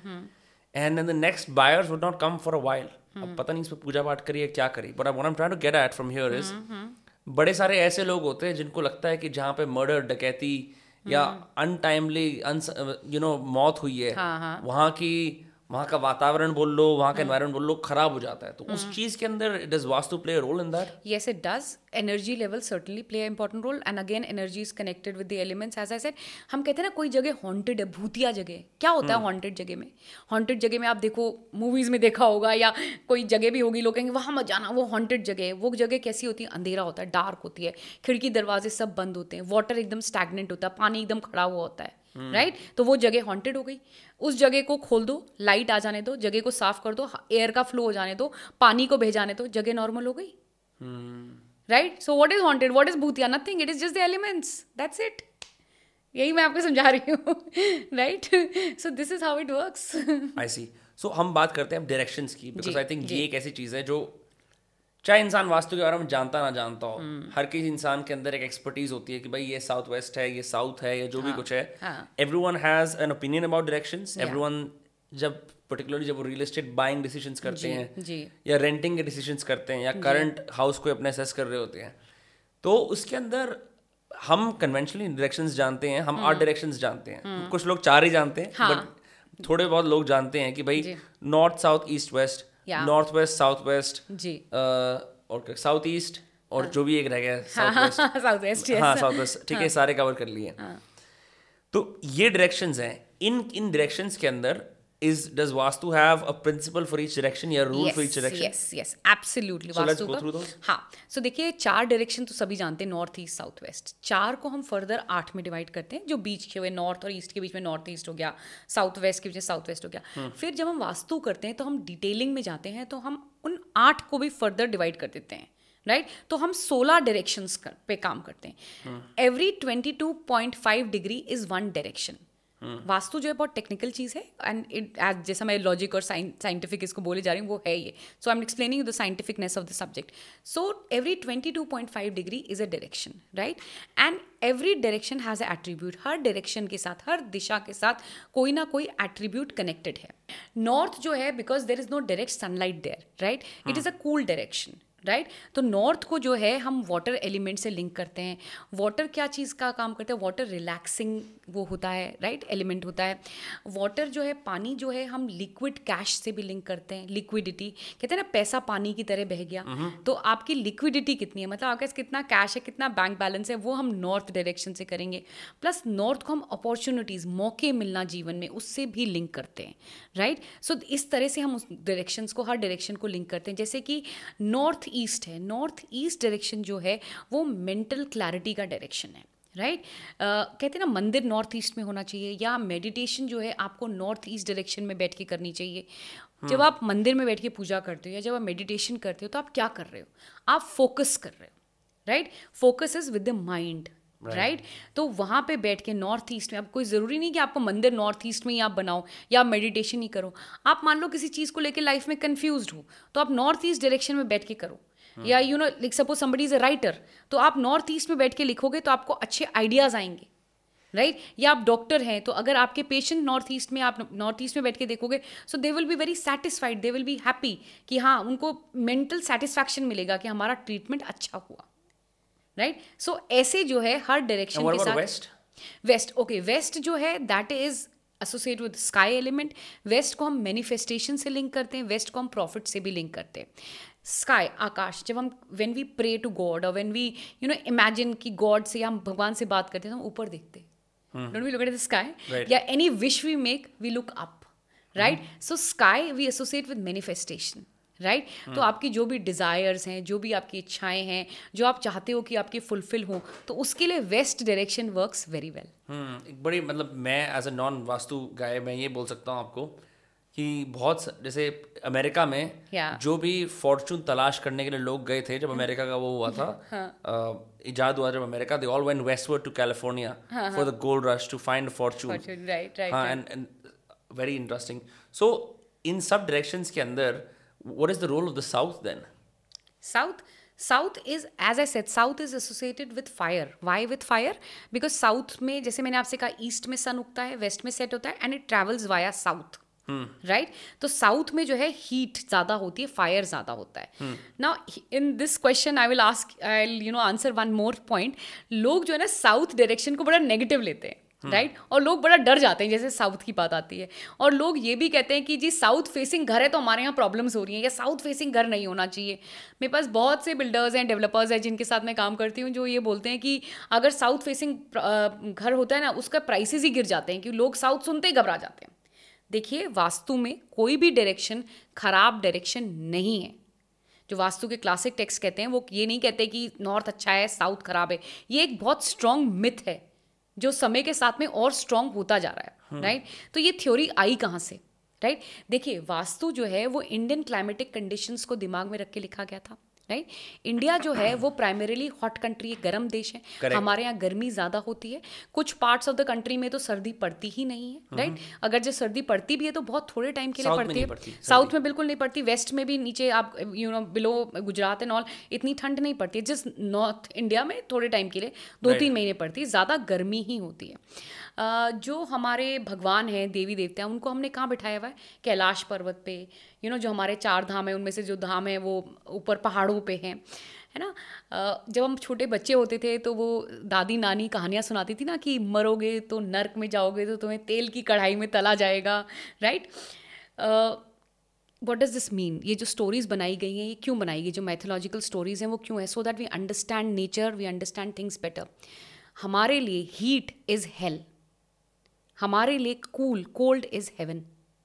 And then the next buyers would not come for a while. अब पता नहीं इस पे पूजा पाठ करिए क्या करी, but what I am trying to get at from here is, बड़े सारे ऐसे लोग होते हैं जिनको लगता है कि जहाँ पे मर्डर, डकैती या अनटाइमली यू नो मौत हुई है, वहाँ की वहाँ का वातावरण बोल लो, वहाँ का एनवायरनमेंट बोल लो, खराब हो जाता है. तो उस चीज़ के अंदर does Vastu play a role in that? Yes, it does. Energy level certainly play an important role, and again energy is connected with the elements. As I said, हम कहते हैं ना कोई जगह हॉन्टेड है, भूतिया जगह. क्या होता है हॉन्टेड जगह में? हॉन्टेड जगह में आप देखो, मूवीज में देखा होगा, या कोई जगह भी होगी, लोग कहेंगे वहाँ मत जाना, वो हॉन्टेड जगह है. वो जगह कैसी होती है? अंधेरा होता है, डार्क होती है, खिड़की दरवाजे सब बंद होते हैं, वाटर एकदम स्टैग्नेंट होता है, पानी एकदम खड़ा हुआ होता है, राइट right? तो वो जगह हॉन्टेड हो गई. उस जगह को खोल दो, लाइट आ जाने दो, जगह को साफ कर दो, एयर का फ्लो हो जाने दो, पानी को भेजाने दो, जगह नॉर्मल हो गई. Right. So what is haunted, what is भूतिया? Nothing, it is just the elements, that's it. यही मैं आपको समझा रही हूँ. Right. So this is how it works. I see. So हम बात करते हैं अब डायरेक्शंस की, बिकॉज आई थिंक ये एक ऐसी चीज़ है जो चाहे इंसान वास्तु के बारे में जानता ना जानता हो, हर किसी इंसान के अंदर एक एक्सपर्टीज होती है कि भाई ये साउथ वेस्ट है, ये साउथ है, या जो भी कुछ है. Everyone has an opinion about directions. Everyone जब पर्टिकुलरली जब वो रियल एस्टेट बाइंग डिसीजंस करते हैं, या रेंटिंग के डिसीजंस करते हैं, या करंट हाउस को अपने असेस कर रहे होते हैं, तो उसके अंदर हम कन्वेंशनली डायरेक्शंस जानते हैं, हम आर्ट डायरेक्शंस जानते हैं. कुछ लोग चार ही जानते हैं, बट थोड़े बहुत लोग जानते हैं कि भाई north, south, east, west, north west, south west जी, और साउथ ईस्ट, और जो भी एक रह गया साउथ वेस्ट, साउथ वेस्ट, हाँ साउथ वेस्ट, ठीक है, सारे कवर कर लिए. तो ये डायरेक्शंस हैं. इन इन डायरेक्शंस के अंदर is does vastu have a principle for each direction या rule yes, for each direction? yes yes absolutely. So let's go through those. हाँ, so देखिए चार डायरेक्शन तो सभी जानते हैं, नॉर्थ ईस्ट साउथ वेस्ट. चार को हम फर्दर आठ में डिवाइड करते हैं, जो बीच के हुए नॉर्थ और ईस्ट के बीच में नॉर्थ ईस्ट हो गया, साउथ वेस्ट के बीच में साउथ वेस्ट हो गया. hmm. फिर जब हम वास्तु करते हैं तो हम डिटेलिंग में जाते हैं, तो हम उन आठ को भी फर्दर डिवाइड कर देते हैं, राइट right? तो हम सोलह डायरेक्शंस पे काम करते हैं. Every twenty two point five degree is one direction. Vastu जो है बहुत टेक्निकल चीज़ है, एंड इट एज जैसा मैं लॉजिक और साइंटिफिक इसको बोले जा रही हूँ, वो है ये. So I am explaining the scientificness of the subject. So every twenty two point five degree is a direction, right, and every direction has a attribute. हर डायरेक्शन के साथ, हर दिशा के साथ कोई ना कोई एट्रीब्यूट कनेक्टेड है. नॉर्थ जो है, because there is no direct sunlight there, right, it is a cool direction, right right? तो नॉर्थ को जो है हम वाटर एलिमेंट से लिंक करते हैं. वाटर क्या चीज़ का काम करता है? वाटर रिलैक्सिंग वो होता है, राइट right? एलिमेंट होता है. वाटर जो है, पानी जो है, हम लिक्विड कैश से भी लिंक करते हैं. लिक्विडिटी कहते हैं ना, पैसा पानी की तरह बह गया. तो आपकी लिक्विडिटी कितनी है, मतलब आपके पास कितना कैश है, कितना बैंक बैलेंस है, वो हम नॉर्थ डायरेक्शन से करेंगे. प्लस नॉर्थ को हम अपॉर्चुनिटीज़, मौके मिलना जीवन में, उससे भी लिंक करते हैं, राइट right? सो so, इस तरह से हम उस डायरेक्शंस को, हर डायरेक्शन को लिंक करते हैं. जैसे कि नॉर्थ ईस्ट है, नॉर्थ ईस्ट डायरेक्शन जो है वो मेंटल क्लैरिटी का डायरेक्शन है, राइट right? uh, कहते हैं ना मंदिर नॉर्थ ईस्ट में होना चाहिए, या मेडिटेशन जो है आपको नॉर्थ ईस्ट डायरेक्शन में बैठ के करनी चाहिए. hmm. जब आप मंदिर में बैठ के पूजा करते हो या जब आप मेडिटेशन करते हो, तो आप क्या कर रहे हो? आप फोकस कर रहे हो, राइट. Focus is with the mind, right right? तो वहाँ पे बैठ के नॉर्थ ईस्ट में, अब कोई ज़रूरी नहीं कि आपको मंदिर नॉर्थ ईस्ट में ही आप बनाओ या आप मेडिटेशन ही करो. आप मान लो किसी चीज़ को लेके लाइफ में कंफ्यूज्ड हो, तो आप नॉर्थ ईस्ट डायरेक्शन में बैठ के करो. hmm. या you know like suppose somebody is a writer, तो आप नॉर्थ ईस्ट में बैठ के लिखोगे तो आपको अच्छे आइडियाज़ आएंगे, राइट right? या आप डॉक्टर हैं, तो अगर आपके पेशेंट नॉर्थ ईस्ट में, आप नॉर्थ ईस्ट में बैठ के देखोगे, so they will be very satisfied, they will be happy कि हाँ, उनको मेंटल सेटिस्फैक्शन मिलेगा कि हमारा ट्रीटमेंट अच्छा हुआ, राइट. सो ऐसे जो है हर डायरेक्शन के साथ. वेस्ट वेस्ट ओके वेस्ट जो है that is associate with sky element. West को हम मैनिफेस्टेशन से लिंक करते हैं, वेस्ट को हम प्रॉफिट से भी लिंक करते हैं. स्काई, आकाश, जब हम when we pray to God और when we you know imagine कि गॉड से, हम भगवान से बात करते हैं, तो हम ऊपर देखते हैं, Don't we look at the sky? Right. Yeah, any wish we make, we look up, right? Mm-hmm. So sky we associate with manifestation, right? hmm. तो आपकी जो भी डिज़ायर्स हैं, जो भी आपकी इच्छाएं हैं, जो आप चाहते हो कि आपकी फुलफिल हो, तो उसके लिए west direction works very well. एक बड़ी मतलब मैं as a non Vastu guy मैं ये बोल सकता हूँ आपको कि बहुत जैसे अमेरिका में yeah. जो भी फॉर्चून तलाश करने के लिए लोग गए थे जब अमेरिका का वो हुआ था इजाद हुआ जब America they all went westward to California for the gold rush to find fortune. Right right. हाँ, and and very interesting. So इन सब डायरेक्शंस के अंदर what is the role of the south then? South south is as I said south is associated with fire. Why with fire? Because south में जैसे मैंने आपसे कहा ईस्ट में सन उगता है, वेस्ट में सेट होता है, and it travels via south. Right hmm. तो साउथ में जो है हीट ज्यादा होती है, फायर ज्यादा होता है. Now in this question I will ask I you know answer one more point. लोग जो है ना साउथ डायरेक्शन को बड़ा नेगेटिव लेते हैं, राइट hmm. right? और लोग बड़ा डर जाते हैं जैसे साउथ की बात आती है, और लोग ये भी कहते हैं कि जी साउथ फेसिंग घर है तो हमारे यहाँ प्रॉब्लम्स हो रही हैं, या साउथ फेसिंग घर नहीं होना चाहिए. मेरे पास बहुत से बिल्डर्स हैं, डेवलपर्स हैं जिनके साथ मैं काम करती हूँ, जो ये बोलते हैं कि अगर साउथ फेसिंग घर होता है ना उसका प्राइसेस ही गिर जाते हैं, कि लोग साउथ सुनते ही घबरा जाते हैं. देखिए वास्तु में कोई भी डायरेक्शन खराब डायरेक्शन नहीं है. जो वास्तु के क्लासिक टेक्स्ट कहते हैं वो ये नहीं कहते कि नॉर्थ अच्छा है साउथ खराब है. ये एक बहुत स्ट्रॉन्ग मिथ है जो समय के साथ में और स्ट्रॉन्ग होता जा रहा है, राइट right? तो ये थ्योरी आई कहाँ से, राइट right? देखिए वास्तु जो है वो इंडियन क्लाइमेटिक कंडीशंस को दिमाग में रख के लिखा गया था, राइट right? इंडिया जो है वो प्राइमरीली हॉट कंट्री है, गर्म देश है. Correct. हमारे यहाँ गर्मी ज़्यादा होती है. कुछ पार्ट्स ऑफ द कंट्री में तो सर्दी पड़ती ही नहीं है, राइट right? अगर जो सर्दी पड़ती भी है तो बहुत थोड़े टाइम के लिए पड़ती है. साउथ में बिल्कुल नहीं पड़ती. वेस्ट में भी नीचे आप you know below Gujarat and all इतनी ठंड नहीं पड़ती है. जिस नॉर्थ इंडिया में थोड़े टाइम के लिए दो right. तीन महीने पड़ती है. ज़्यादा गर्मी ही होती है. Uh, जो हमारे भगवान हैं, देवी देवता हैं, उनको हमने कहाँ बिठाया हुआ है? कैलाश पर्वत पे. यू नो जो हमारे चार धाम है उनमें से जो धाम है वो ऊपर पहाड़ों पे हैं, है ना. uh, जब हम छोटे बच्चे होते थे तो वो दादी नानी कहानियाँ सुनाती थी ना कि मरोगे तो नर्क में जाओगे तो तुम्हें तेल की कढ़ाई में तला जाएगा, right. What does this mean? ये जो स्टोरीज बनाई गई हैं ये क्यों बनाई गई? जो मैथोलॉजिकल स्टोरीज हैं वो क्यों है? So that we understand nature, we understand things better. हमारे लिए हीट इज़ हेल, हमारे लिए cool cold is heaven,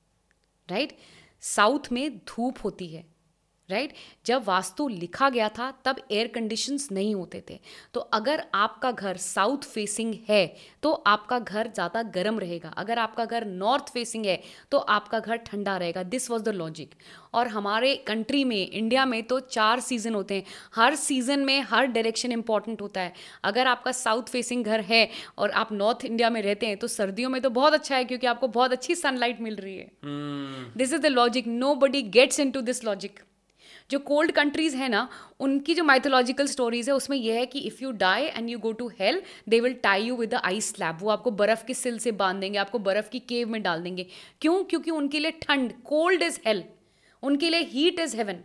right. South में धूप होती है, राइट right? जब वास्तु लिखा गया था तब एयर कंडीशंस नहीं होते थे. तो अगर आपका घर साउथ फेसिंग है तो आपका घर ज़्यादा गर्म रहेगा. अगर आपका घर नॉर्थ फेसिंग है तो आपका घर ठंडा रहेगा. This was the logic. और हमारे कंट्री में, इंडिया में तो चार सीज़न होते हैं. हर सीज़न में हर डायरेक्शन इंपॉर्टेंट होता है. अगर आपका साउथ फेसिंग घर है और आप नॉर्थ इंडिया में रहते हैं तो सर्दियों में तो बहुत अच्छा है क्योंकि आपको बहुत अच्छी सनलाइट मिल रही है. This is the logic. Nobody gets into this logic. जो कोल्ड कंट्रीज़ है ना उनकी जो माइथोलॉजिकल स्टोरीज है उसमें यह है कि if you die and you go to hell they will tie you with the ice slab. वो आपको बर्फ़ के सिल से बांध देंगे, आपको बर्फ़ की केव में डाल देंगे. क्यों? क्योंकि उनके लिए ठंड, कोल्ड इज़ हेल, उनके लिए हीट इज़ हेवन.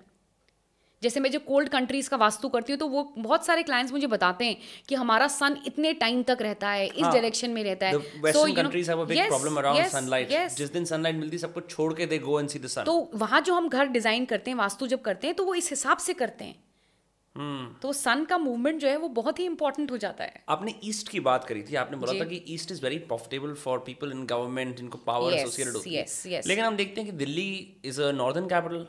जैसे मैं जो कोल्ड कंट्रीज़ का वास्तु करती हूँ तो वो बहुत सारे क्लाइंट्स मुझे बताते हैं कि हमारा सन इतने टाइम तक रहता है, इस डायरेक्शन में रहता है. Western countries have a big problem around sunlight. जिस दिन सनलाइट मिलती है सब कुछ छोड़ के दे गो एंड सी द सन. तो वहाँ जो हम घर डिजाइन करते हैं, वास्तु जब करते हैं तो वो इस हिसाब से करते हैं. hmm. तो सन का मूवमेंट जो है वो बहुत ही इंपॉर्टेंट हो जाता है. आपने ईस्ट की बात करी थी, आपने बोला था कि east is very profitable for people in government जिनको पावर एसोसिएटेड होती है. लेकिन हम देखते हैं कि Delhi is a northern capital.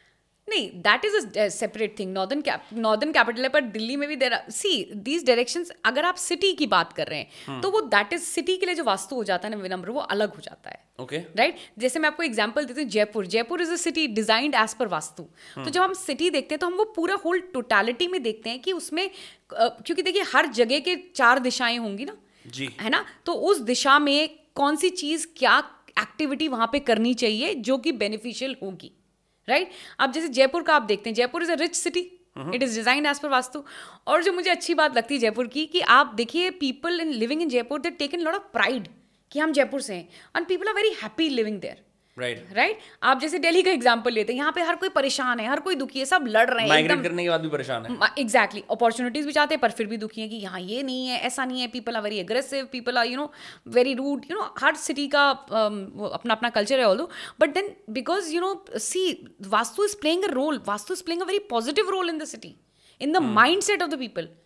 नहीं, that is a separate thing. Northern northern capital है पर दिल्ली में भी देर सी दीज डायरेक्शंस. अगर आप सिटी की बात कर रहे हैं hmm. तो वो दैट इज सिटी के लिए जो वास्तु हो जाता है ना विनम्र, वो अलग हो जाता है. Okay, right. जैसे मैं आपको एग्जांपल देती हूँ, Jaipur. Jaipur is a city designed as per Vastu. hmm. तो जब हम सिटी देखते हैं तो हम वो पूरा होल टोटलिटी में देखते हैं कि उसमें, क्योंकि देखिए हर जगह के चार दिशाएं होंगी ना जी, है ना. तो उस दिशा में कौन सी चीज, क्या एक्टिविटी वहां पे करनी चाहिए जो कि बेनिफिशियल होगी, राइट right? अब जैसे जयपुर का आप देखते हैं, Jaipur is a rich city, it is designed as per Vastu. और जो मुझे अच्छी बात लगती है जयपुर की कि आप देखिए people in living in Jaipur they taken lot of pride कि हम जयपुर से हैं and people are very happy living there. Right right. आप जैसे दिल्ली का एग्जांपल लेते हैं, यहाँ पे हर कोई परेशान है, हर कोई दुखी है, सब लड़ रहे हैं, माइग्रेट करने के बाद भी परेशान है. एग्जैक्टली. अपॉर्चुनिटीज भी चाहते हैं पर फिर भी दुखी है कि यहाँ ये नहीं है, ऐसा नहीं है. People are very aggressive, people are you know very rude. You know हर सिटी का um, अपना अपना कल्चर है although, but then because you know see Vastu is playing a role. Vastu is playing a very positive role in the city, in the mind set of the people.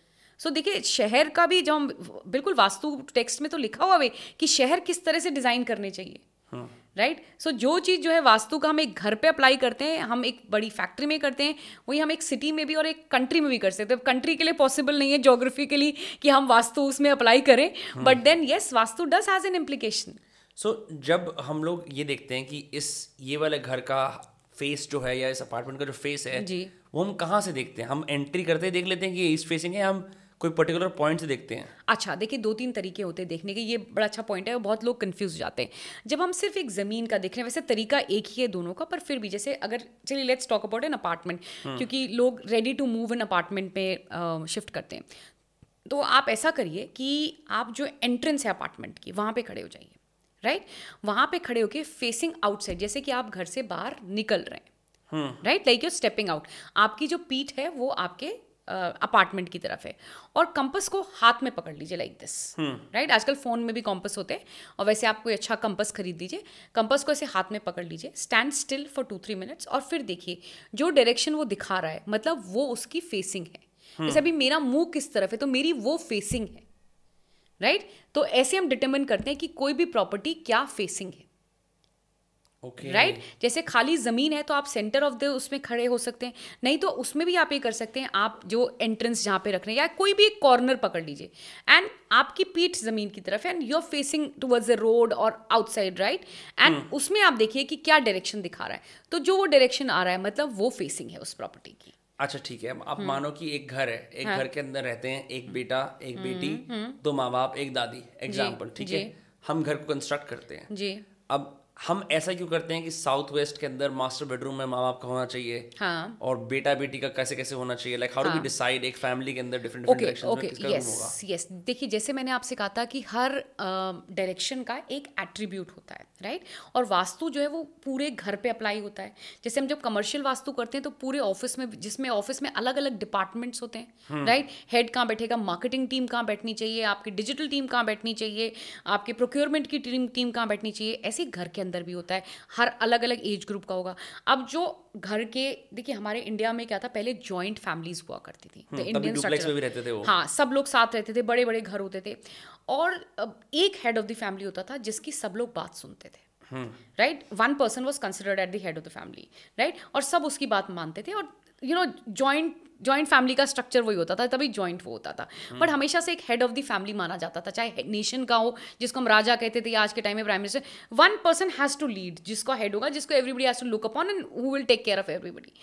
So so, देखिए शहर का भी जो हम बिल्कुल वास्तु टेक्स्ट में तो लिखा हुआ है कि शहर किस तरह से डिजाइन करने चाहिए, राइट right? सो so, जो चीज़ जो है वास्तु का हम एक घर पे अप्लाई करते हैं, हम एक बड़ी फैक्ट्री में करते हैं, वही हम एक सिटी में भी और एक कंट्री में भी कर सकते हैं. कंट्री के लिए पॉसिबल नहीं है जोग्राफिकली कि हम वास्तु उसमें अप्लाई करें, but then yes Vastu does has an implication. So जब हम लोग ये देखते हैं कि इस ये वाले घर का फेस जो है या इस अपार्टमेंट का जो फेस है जी, वो हम कहाँ से देखते हैं? हम एंट्री करते ही देख लेते हैं कि ईस्ट फेसिंग है, हम कोई पर्टिकुलर पॉइंट से देखते हैं? अच्छा देखिए दो तीन तरीके होते हैं देखने के, ये बड़ा अच्छा पॉइंट है, बहुत लोग कंफ्यूज हो जाते हैं जब हम सिर्फ एक ज़मीन का देख रहे हैं. वैसे तरीका एक ही है दोनों का, पर फिर भी जैसे अगर चलिए let's talk about an apartment, क्योंकि लोग ready to move in apartment में शिफ्ट करते हैं. तो आप ऐसा करिए कि आप जो एंट्रेंस है अपार्टमेंट की वहाँ पे खड़े हो जाइए, राइट right? वहाँ पे खड़े होके फेसिंग आउटसाइड, जैसे कि आप घर से बाहर निकल रहे हैं, right, like you stepping out. आपकी जो पीठ है वो आपके अपार्टमेंट uh, की तरफ है, और कंपस को हाथ में पकड़ लीजिए लाइक दिस, राइट. आजकल फ़ोन में भी कंपस होते हैं, और वैसे आप कोई अच्छा कंपस खरीद लीजिए, कंपस को ऐसे हाथ में पकड़ लीजिए, stand still for two three minutes, और फिर देखिए जो डायरेक्शन वो दिखा रहा है मतलब वो उसकी फेसिंग है. hmm. जैसे अभी मेरा मुंह किस तरफ है तो मेरी वो फेसिंग है, राइट right? तो ऐसे हम डिटरमिन करते हैं कि कोई भी प्रॉपर्टी क्या फेसिंग है, ओके, राइट. जैसे खाली ज़मीन है तो आप सेंटर ऑफ द उसमें खड़े हो सकते हैं, नहीं तो उसमें भी आप ये कर सकते हैं, आप जो एंट्रेंस जहाँ पे रख रहे हैं या कोई भी एक कॉर्नर पकड़ लीजिए, एंड आपकी पीठ ज़मीन की तरफ है, and you are facing towards the road और आउटसाइड, राइट. एंड उसमें आप देखिए कि क्या डायरेक्शन दिखा रहा है, तो जो वो डायरेक्शन आ रहा है मतलब वो फेसिंग है उस प्रॉपर्टी की. अच्छा ठीक है, आप मानो कि एक घर है, एक हाँ. घर के अंदर रहते हैं एक बेटा, एक बेटी, दो माँ बाप, एक दादी, एग्जाम्पल, ठीक है. हम घर को कंस्ट्रक्ट करते हैं जी. अब हम ऐसा क्यों करते हैं कि साउथ वेस्ट के अंदर मास्टर बेडरूम में माँ बाप का होना चाहिए, हाँ. और बेटा बेटी का कैसे कैसे होना चाहिए, like how do we decide एक फैमिली के अंदर डिफरेंट डिफरेंट डायरेक्शंस में किसका रूम होगा? यस, देखिए जैसे मैंने आपसे कहा था कि हर डायरेक्शन uh, का एक एट्रीब्यूट होता है, राइट right? और वास्तु जो है वो पूरे घर पे अप्लाई होता है. जैसे हम जब कमर्शियल वास्तु करते हैं तो पूरे ऑफिस में, जिसमें ऑफिस में अलग अलग डिपार्टमेंट्स होते हैं, राइट. हेड कहाँ बैठेगा, मार्केटिंग टीम कहाँ बैठनी चाहिए, आपकी डिजिटल टीम कहाँ बैठनी चाहिए, आपके प्रोक्योरमेंट की टीम टीम कहाँ बैठनी चाहिए, ऐसे घर के अंदर भी होता है, हर अलग अलग एज ग्रुप का होगा. अब जो घर के देखिए हमारे इंडिया में क्या था, पहले जॉइंट फैमिलीज हुआ करती थी, तो इंडियन स्ट्रक्चर में भी रहते थे वो, हाँ सब लोग साथ रहते थे, बड़े बड़े घर होते थे, और एक हेड ऑफ द फैमिली होता था जिसकी सब लोग बात सुनते थे, right. One person was considered at the head of the family, right, और सब उसकी बात मानते थे, और you know joint joint family का स्ट्रक्चर वही होता था, तभी जॉइंट वो होता था. बट हमेशा से एक हेड ऑफ द फैमिली माना जाता था, चाहे नेशन का हो जिसको हम राजा कहते थे, आज के टाइम में prime minister. One person has to lead, जिसका हेड होगा, जिसको everybody has to look upon and who will take care of everybody.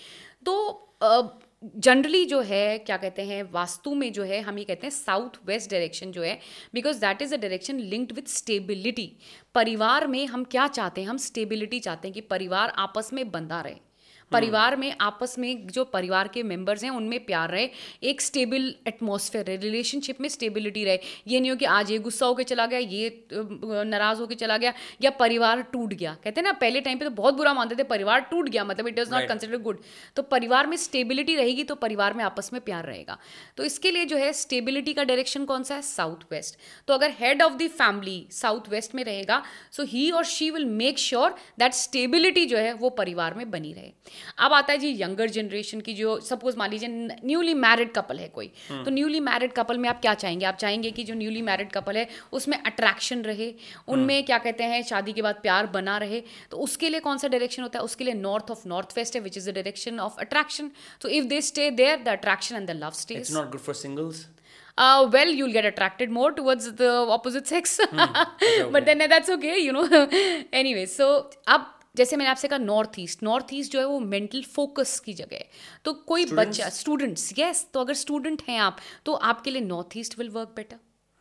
तो जनरली uh, जो है क्या कहते हैं वास्तु में जो है हम ये कहते हैं साउथ वेस्ट डायरेक्शन जो है, because that is a direction linked with stability. परिवार में हम क्या चाहते हैं, हम स्टेबिलिटी चाहते हैं कि परिवार आपस में बंधा रहे, परिवार में आपस में जो परिवार के मेंबर्स हैं उनमें प्यार रहे, एक स्टेबल एटमॉस्फेयर रहे, रिलेशनशिप में स्टेबिलिटी रहे. ये नहीं हो कि आज ये गुस्सा होकर चला गया, ये नाराज़ होकर चला गया, या परिवार टूट गया. कहते हैं ना पहले टाइम पे तो बहुत बुरा मानते थे, परिवार टूट गया मतलब it is not considered good. तो परिवार में स्टेबिलिटी रहेगी तो परिवार में आपस में प्यार रहेगा. तो इसके लिए जो है स्टेबिलिटी का डायरेक्शन कौन सा है, साउथ वेस्ट. तो अगर head of the family south west में रहेगा, सो ही और she will make sure that stability जो है वो परिवार में बनी रहे. अब आता है जी यंगर जनरेशन की, जो सपोज मान लीजिए न्यूली मैरिड कपल है कोई, तो न्यूली मैरिड कपल में आप क्या चाहेंगे, आप चाहेंगे कि जो न्यूली मैरिड कपल है उसमें अट्रैक्शन रहे, उनमें क्या कहते हैं शादी के बाद प्यार बना रहे. तो उसके लिए कौन सा डायरेक्शन होता है, उसके लिए नॉर्थ ऑफ नॉर्थ वेस्ट है, which is the direction of attraction. तो if they stay there the attraction and the love stage. It's not good for singles. Uh, well, you'll get attracted more towards the opposite sex, hmm. okay. But then that's okay, you know. Anyway, so अब जैसे मैंने आपसे कहा north east, north east जो है वो mental focus की जगह है. तो कोई बच्चा, स्टूडेंट्स, यस, तो अगर स्टूडेंट हैं आप तो आपके लिए north east will work better,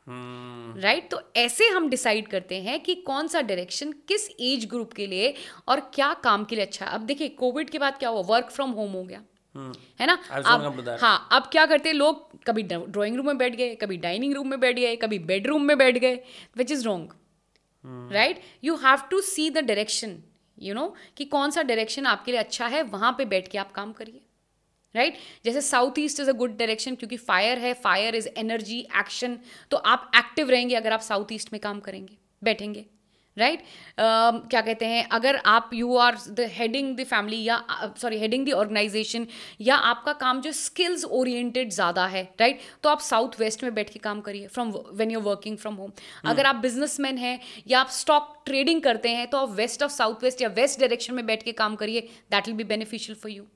right. तो ऐसे हम डिसाइड करते हैं कि कौन सा डायरेक्शन किस एज ग्रुप के लिए और क्या काम के लिए अच्छा है. अब देखिए कोविड के बाद क्या हुआ, वर्क फ्रॉम होम हो गया, Hmm. है ना. अब हाँ, अब क्या करते हैं लोग, कभी ड्राइंग रूम में बैठ गए, कभी डाइनिंग रूम में बैठ गए, कभी बेडरूम में बैठ गए, which is wrong, right. You have to see the direction, you know, कि कौन सा डायरेक्शन आपके लिए अच्छा है, वहां पे बैठ के आप काम करिए, राइट. जैसे south east is a good direction क्योंकि फायर है, फायर इज एनर्जी, एक्शन, तो आप एक्टिव रहेंगे अगर आप साउथ ईस्ट में काम करेंगे, बैठेंगे, राइट right? uh, क्या कहते हैं, अगर आप you are the heading the family या सॉरी हेडिंग द ऑर्गेनाइजेशन, या आपका काम जो स्किल्स ओरिएंटेड ज़्यादा है, राइट right? तो आप साउथ वेस्ट में बैठ के काम करिए from when you working from home. अगर आप बिजनेसमैन हैं या आप स्टॉक ट्रेडिंग करते हैं तो आप वेस्ट ऑफ साउथ वेस्ट या वेस्ट डायरेक्शन में बैठ के काम करिए. That will be beneficial for you,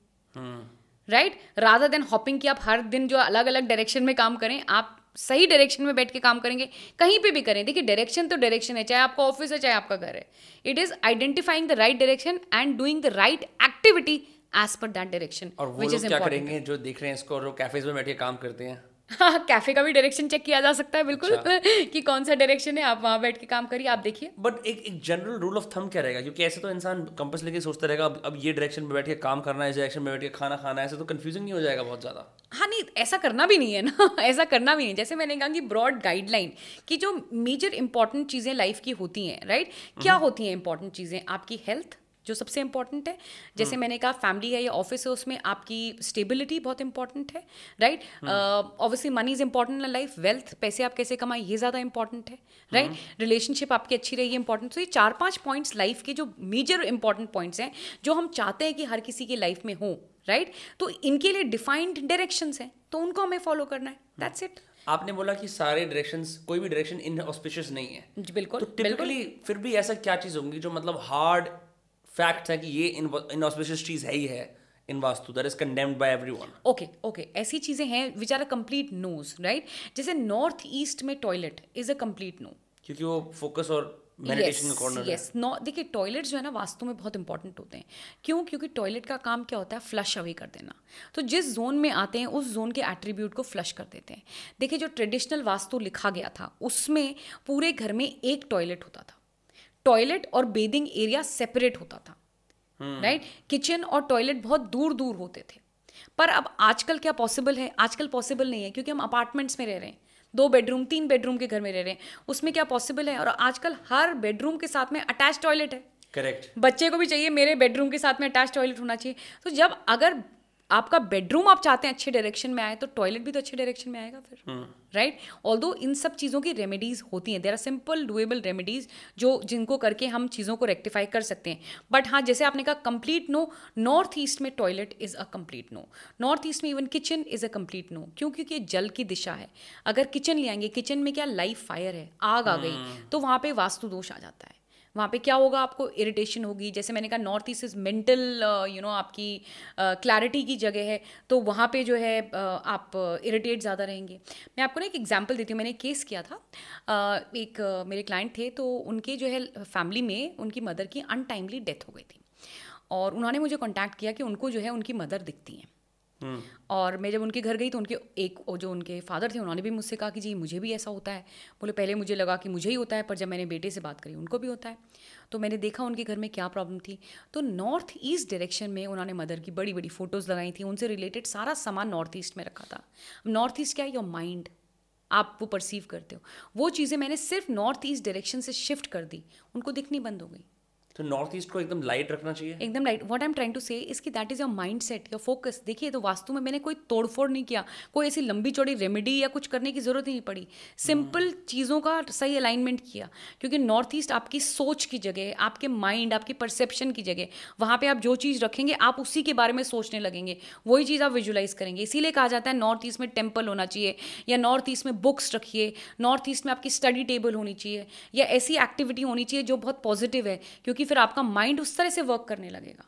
right, rather than hopping कि आप हर दिन जो अलग अलग डायरेक्शन में काम करें. आप सही डायरेक्शन में बैठ के काम करेंगे, कहीं पे भी करें. देखिए डायरेक्शन तो डायरेक्शन है, चाहे आपका ऑफिस है चाहे आपका घर है. It is identifying the right direction and doing the right activity as per that direction. और वो लोग क्या करेंगे जो देख रहे हैं इसको और वो कैफेज में बैठ के काम करते हैं? हाँ, कैफे का भी डायरेक्शन चेक किया जा सकता है बिल्कुल. अच्छा. कि कौन सा डायरेक्शन है, आप वहां बैठ के काम करिए, आप देखिए. बट एक एक जनरल रूल ऑफ थंब क्या रहेगा? क्योंकि ऐसे तो इंसान कंपास लेके सोचता रहेगा अब अब ये डायरेक्शन में बैठ के काम करना है, इस डायरेक्शन में बैठ के खाना खाना है. ऐसे तो कंफ्यूजिंग नहीं हो जाएगा बहुत ज़्यादा? हाँ नहीं, ऐसा करना भी नहीं है ना. ऐसा करना भी नहीं. जैसे मैंने कहा कि ब्रॉड गाइडलाइन की जो मेजर इंपॉर्टेंट चीज़ें लाइफ की होती हैं, राइट, क्या होती हैं इंपॉर्टेंट चीज़ें? आपकी हेल्थ जो सबसे इंपॉर्टेंट है. जैसे मैंने कहा फैमिली है या ऑफिस है, उसमें आपकी स्टेबिलिटी बहुत इंपॉर्टेंट है, right. Obviously money is important in life. Wealth, पैसे आप कैसे कमाएं, ये ज़्यादा इंपॉर्टेंट है, राइट. रिलेशनशिप आपकी अच्छी रही है, इंपॉर्टेंट. तो ये चार पांच पॉइंट्स लाइफ के जो मेजर इंपॉर्टेंट पॉइंट्स हैं जो हम चाहते हैं कि हर किसी की लाइफ में हो, राइट. तो इनके लिए डिफाइंड डायरेक्शंस हैं, तो उनको हमें फॉलो करना है. That's it. आपने बोला कि सारे डायरेक्शंस, कोई भी डायरेक्शन इनऑस्पिशियस नहीं है. बिल्कुल. तो टिपिकली फिर भी ऐसा क्या चीज़ होंगी जो मतलब हार्ड फैक्ट है कि ये इनऑस्पिशियस चीज है ही है in vastu, that is condemned by everyone? Okay okay ऐसी चीजें हैं which are a complete nos, right. जैसे नॉर्थ ईस्ट में toilet is a complete no, क्योंकि वो फोकस और मेडिटेशन का कॉर्नर है. यस. नो, देखिए टॉयलेट जो है ना वास्तु में बहुत इंपॉर्टेंट होते हैं. क्यों? क्योंकि टॉयलेट का काम क्या होता है? फ्लश अवे कर देना. तो जिस जोन में आते हैं उस जोन के एट्रीब्यूट को फ्लश कर देते हैं. देखिए जो ट्रेडिशनल वास्तु लिखा गया था उसमें पूरे घर में एक टॉयलेट होता था. टॉयलेट और बेदिंग एरिया सेपरेट होता था, राइट. किचन और टॉयलेट बहुत दूर दूर होते थे. पर अब आजकल क्या पॉसिबल है? आजकल पॉसिबल नहीं है क्योंकि हम अपार्टमेंट्स में रह रहे हैं, दो बेडरूम तीन बेडरूम के घर में रह रहे हैं. उसमें क्या पॉसिबल है? और आजकल हर बेडरूम के साथ में अटैच टॉयलेट है. करेक्ट. बच्चे को भी चाहिए मेरे बेडरूम के साथ में अटैच टॉयलेट होना चाहिए. तो जब अगर आपका बेडरूम आप चाहते हैं अच्छे डायरेक्शन में आए तो टॉयलेट भी तो अच्छे डायरेक्शन में आएगा फिर, राइट. ऑल्दो इन सब चीज़ों की रेमेडीज होती हैं. There are simple doable remedies जो जिनको करके हम चीज़ों को रेक्टिफाई कर सकते हैं. बट हाँ, जैसे आपने कहा कंप्लीट नो, नॉर्थ ईस्ट में toilet is a complete no. North east में even kitchen is a complete no. क्यों? क्योंकि जल की दिशा है. अगर किचन ले आएंगे, किचन में क्या लाइफ फायर है, आग आ गई, तो वहाँ पे वास्तु दोष आ जाता है. वहाँ पे क्या होगा? आपको इरिटेशन होगी. जैसे मैंने कहा north east is mental, you know, आपकी क्लैरिटी uh, की जगह है, तो वहाँ पे जो है uh, आप इरिटेट uh, ज़्यादा रहेंगे. मैं आपको ना एक एग्जांपल देती हूँ. मैंने केस किया था. uh, एक uh, मेरे क्लाइंट थे, तो उनके जो है फैमिली में उनकी मदर की अनटाइमली डेथ हो गई थी. और उन्होंने मुझे कॉन्टैक्ट किया कि उनको जो है उनकी मदर दिखती हैं. Hmm. और मैं जब उनके घर गई तो उनके एक जो उनके फादर थे उन्होंने भी मुझसे कहा कि जी मुझे भी ऐसा होता है. बोले पहले मुझे लगा कि मुझे ही होता है, पर जब मैंने बेटे से बात करी उनको भी होता है. तो मैंने देखा उनके घर में क्या प्रॉब्लम थी. तो नॉर्थ ईस्ट डायरेक्शन में उन्होंने मदर की बड़ी बड़ी फोटोज़ लगाई थी. उनसे रिलेटेड सारा सामान नॉर्थ ईस्ट में रखा था. नॉर्थ ईस्ट क्या है? योर माइंड, आप वो परसीव करते हो. वो चीज़ें मैंने सिर्फ नॉर्थ ईस्ट डायरेक्शन से शिफ्ट कर दी, उनको दिखनी बंद हो गई. तो नॉर्थ ईस्ट को एकदम लाइट रखना चाहिए. एकदम light. What I am trying to say is कि that is your mindset, your focus. देखिए तो वास्तु में मैंने कोई तोड़फोड़ नहीं किया, कोई ऐसी लंबी चौड़ी रेमेडी या कुछ करने की जरूरत ही नहीं पड़ी. Simple hmm. चीज़ों का सही अलाइनमेंट किया. क्योंकि नॉर्थ ईस्ट आपकी सोच की जगह है, आपके माइंड, आपकी परसेप्शन की जगह. वहाँ पे आप जो चीज़ रखेंगे आप उसी के बारे में सोचने लगेंगे, वही चीज़ आप विजुलाइज करेंगे. इसीलिए कहा जाता है नॉर्थ ईस्ट में टेम्पल होना चाहिए, या नॉर्थ ईस्ट में बुक्स रखिए, नॉर्थ ईस्ट में आपकी स्टडी टेबल होनी चाहिए, या ऐसी एक्टिविटी होनी चाहिए जो बहुत पॉजिटिव है, क्योंकि फिर आपका माइंड उस तरह से वर्क करने लगेगा.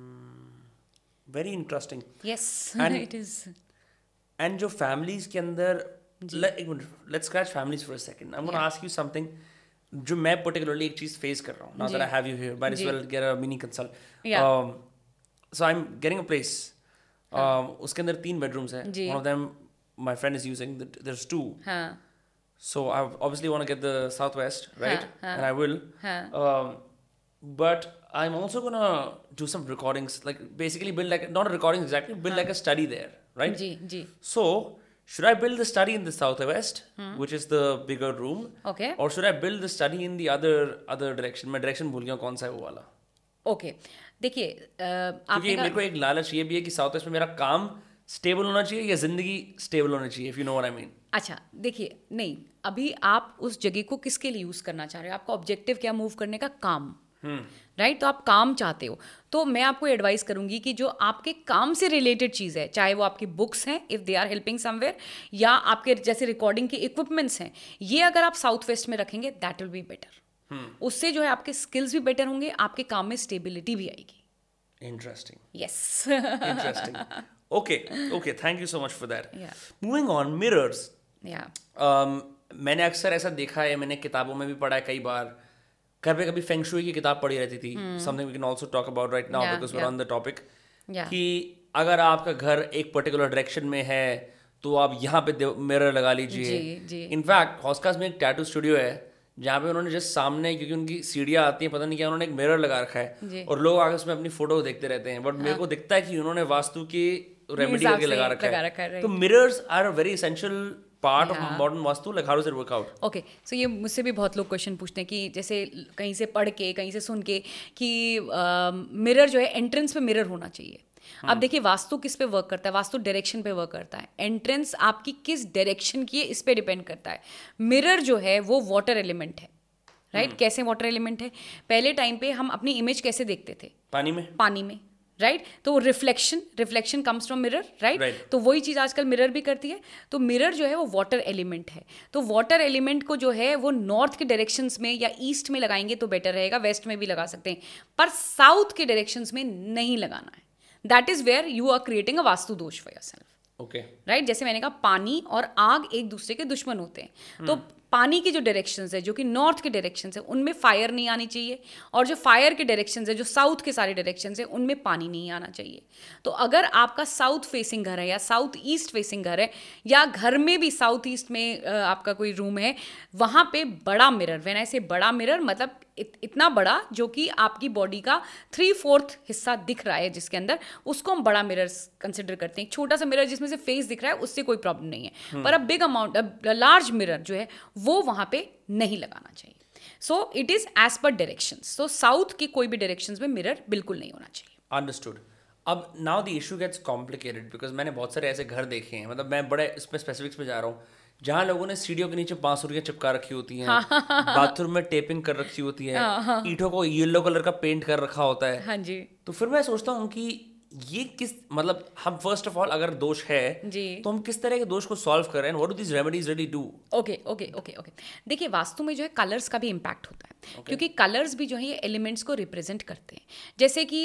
Very interesting. Yes, it is. And जो फैमिलीज के अंदर, let's scratch families for a second. I am gonna ask you something जो मैं पर्टिकुलरली एक चीज फेस कर रहा हूँ. Now that I have you here, might as well get a mini consult. So I am getting a place. उसके अंदर तीन बेडरूम्स हैं. One of them my friend is using, there is two. So I obviously want to get the southwest, right? Huh, huh, and I will. Huh. Um, but I'm also gonna do some recordings, like basically build like not a recording exactly, build huh. like a study there, right? Ji, ji. So should I build the study in the southwest, hmm. which is the bigger room? Okay. Or should I build the study in the other other direction? मैं direction भूल गया कौन सा है वो वाला. Okay. देखिए, क्योंकि मेरे को एक लालच ये भी है कि साउथ वेस्ट में मेरा काम स्टेबल होना चाहिए या जिंदगी स्टेबल होनी चाहिए, if you know what I mean? अच्छा देखिए, नहीं, अभी आप उस जगह को किसके लिए यूज करना चाह रहे हो, आपका ऑब्जेक्टिव क्या मूव करने का, काम, राइट right? तो आप काम चाहते हो, तो मैं आपको एडवाइस करूंगी कि जो आपके काम से रिलेटेड चीज़ है, चाहे वो आपकी बुक्स हैं if they are helping somewhere, या आपके जैसे रिकॉर्डिंग के इक्विपमेंट्स हैं, ये अगर आप साउथ वेस्ट में रखेंगे दैट विल बी बेटर। उससे जो है आपके स्किल्स भी बेटर होंगे, आपके काम में स्टेबिलिटी भी आएगी। Interesting, yes, interesting. Okay okay, thank you so much for that. Moving on, mirrors. मैंने अक्सर ऐसा देखा है, मैंने किताबों में भी पढ़ा है, कई बार घर पे कभी फेंग शुई की किताब पढ़ी रहती थी, something we can also talk about right now because we are on the topic, कि अगर आपका घर एक पर्टिकुलर डायरेक्शन में है तो आप यहाँ पे मिरर लगा लीजिए। इनफैक्ट हॉस्कास में एक टैटू स्टूडियो है जहाँ पे उन्होंने जस्ट सामने, क्योंकि उनकी सीढ़ियाँ आती हैं, पता नहीं क्या, उन्होंने एक मिरर लगा रखा है और लोग आगे उसमें अपनी फोटो देखते रहते हैं, बट मेरे को दिखता है कि उन्होंने वास्तु की रेमेडी करके लगा रखा है। तो mirrors are a very essential part of modern vastu, like how does it work out? Okay, so ये मुझसे भी बहुत लोग क्वेश्चन पूछते हैं कि जैसे कहीं से पढ़ के, कहीं से सुन के कि मिरर uh, जो है एंट्रेंस पे मिरर होना चाहिए। अब देखिए वास्तु किस पे वर्क करता है, वास्तु डायरेक्शन पे वर्क करता है, एंट्रेंस आपकी किस डायरेक्शन की है इस पे डिपेंड करता है। मिरर जो है वो वाटर एलिमेंट है, राइट right? कैसे वाटर एलिमेंट है? पहले टाइम पे हम अपनी इमेज कैसे देखते थे? पानी में, पानी में, राइट right? तो reflection reflection comes from mirror, right? तो वही चीज़ आजकल मिरर भी करती है। तो मिरर जो है वो वाटर एलिमेंट है। तो वाटर एलिमेंट को जो है वो नॉर्थ के डायरेक्शंस में या ईस्ट में लगाएंगे तो बेटर रहेगा, वेस्ट में भी लगा सकते हैं, पर साउथ के डायरेक्शंस में नहीं लगाना है। That is where you are creating a vastu dosha for yourself. Okay, right, जैसे मैंने कहा पानी और आग एक दूसरे के दुश्मन होते हैं, hmm. तो पानी की जो डायरेक्शंस है जो कि नॉर्थ के डायरेक्शंस है उनमें फायर नहीं आनी चाहिए, और जो फायर के डायरेक्शंस है जो साउथ के सारे डायरेक्शंस है उनमें पानी नहीं आना चाहिए। तो अगर आपका साउथ फेसिंग घर है या साउथ ईस्ट फेसिंग घर है, या घर में भी साउथ ईस्ट में आपका कोई रूम है, वहाँ पे बड़ा मिरर, व्हेन आई से बड़ा मिरर मतलब इत, इतना बड़ा जो कि आपकी बॉडी का थ्री फोर्थ हिस्सा दिख रहा है जिसके अंदर, उसको हम बड़ा मिरर कंसिडर करते हैं। एक छोटा सा मिरर जिसमें से फेस दिख रहा है उससे कोई प्रॉब्लम नहीं है, hmm. पर अब बिग अमाउंट लार्ज मिरर जो है वो वहाँ पे नहीं लगाना चाहिए। So it is as per directions. So south के कोई भी डायरेक्शंस में मिरर बिल्कुल नहीं होना चाहिए। अंडरस्टूड। अब now the issue gets complicated because मैंने बहुत सारे ऐसे घर देखे हैं, मतलब मैं बड़े इसमें स्पेसिफिक्स में जा रहा हूँ, जहाँ लोगों ने सीढ़ियों के नीचे बांसुरियाँ चिपका रखी होती हैं, बाथरूम में टेपिंग कर रखी होती है, ईंटों को येलो कलर का पेंट कर रखा होता है। हाँ जी। तो फिर मैं सोचता हूँ कि ये किस, मतलब हम फर्स्ट ऑफ ऑल अगर दोष है जी, तो हम किस तरह के दोष को सॉल्व कर रहे हैं, what do these remedies really do? Okay okay okay okay देखिए वास्तु में जो है कलर्स का भी इम्पैक्ट होता है, okay. क्योंकि कलर्स भी जो है ये एलिमेंट्स को रिप्रेजेंट करते हैं। जैसे कि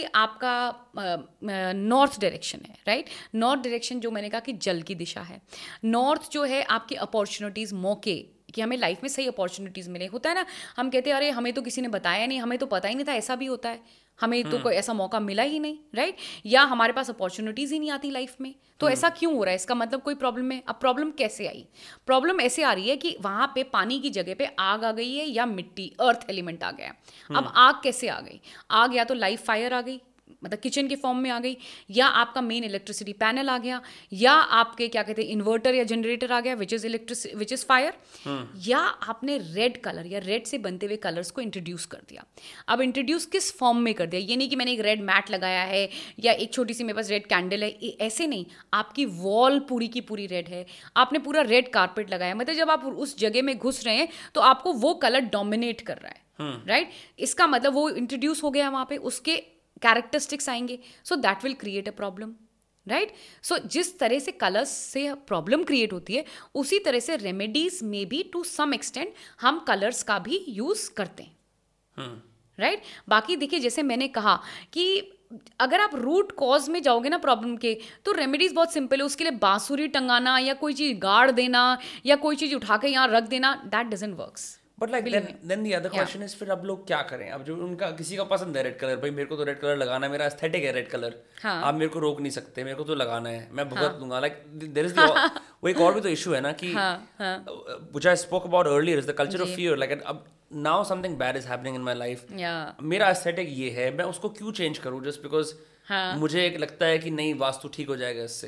आपका नॉर्थ डायरेक्शन है, राइट? नॉर्थ डायरेक्शन जो मैंने कहा कि जल की दिशा है। नॉर्थ जो है आपकी अपॉर्चुनिटीज, मौके, कि हमें लाइफ में सही अपॉर्चुनिटीज़ मिले। होता है ना, हम कहते हैं अरे हमें तो किसी ने बताया नहीं, हमें तो पता ही नहीं था ऐसा भी होता है, हमें तो कोई ऐसा मौका मिला ही नहीं, राइट? या हमारे पास अपॉर्चुनिटीज़ ही नहीं आती लाइफ में, तो ऐसा क्यों हो रहा है? इसका मतलब कोई प्रॉब्लम है। अब प्रॉब्लम कैसे आई? प्रॉब्लम ऐसे आ रही है कि वहाँ पे पानी की जगह पे आग आ गई है या मिट्टी, अर्थ एलिमेंट आ गया। अब आग कैसे आ गई? आग या तो लाइव फायर आ गई, मतलब किचन के फॉर्म में आ गई, या आपका मेन इलेक्ट्रिसिटी पैनल आ गया, या आपके क्या कहते हैं इन्वर्टर या जनरेटर आ गया which is electric which is fire, या आपने रेड कलर या रेड से बनते हुए कलर्स को इंट्रोड्यूस कर दिया। अब इंट्रोड्यूस किस फॉर्म में कर दिया? ये नहीं कि मैंने एक रेड मैट लगाया है या एक छोटी सी मेरे पास रेड कैंडल है, ऐसे नहीं। आपकी वॉल पूरी की पूरी रेड है, आपने पूरा रेड कारपेट लगाया, मतलब जब आप उस जगह में घुस रहे हैं तो आपको वो कलर डोमिनेट कर रहा है, राइट? इसका मतलब वो इंट्रोड्यूस हो गया वहाँ पे, उसके कैरेक्टरिस्टिक्स आएंगे, so that will create a problem, right? So जिस तरह से कलर्स से प्रॉब्लम क्रिएट होती है उसी तरह से रेमेडीज में भी टू सम एक्सटेंट हम कलर्स का भी यूज करते हैं, राइट? right? बाकी देखिए जैसे मैंने कहा कि अगर आप रूट कॉज में जाओगे ना प्रॉब्लम के, तो रेमेडीज बहुत सिंपल है। उसके लिए बांसुरी टंगाना या कोई चीज गाड़ देना या कोई चीज उठा के यहाँ रख देना, that doesn't works. But like then the other question is, फिर अब लोग क्या करें? अब जो उनका किसी का पसंद है रेड कलर, भाई मेरे को तो रेड कलर लगाना है, मेरा एस्थेटिक है रेड कलर, हाँ. आप मेरे को रोक नहीं सकते, मेरे को तो लगाना है, मैं भुगत हाँ. दूंगा। लाइक देयर इज वो एक और भी तो इशू है ना कि which I spoke about earlier is the culture of fear. Like अब now something bad is happening in my life, मेरा एस्थेटिक ये है, मैं उसको क्यों चेंज करूं जस्ट बिकॉज मुझे एक लगता है कि नहीं वास्तु ठीक हो जाएगा इससे।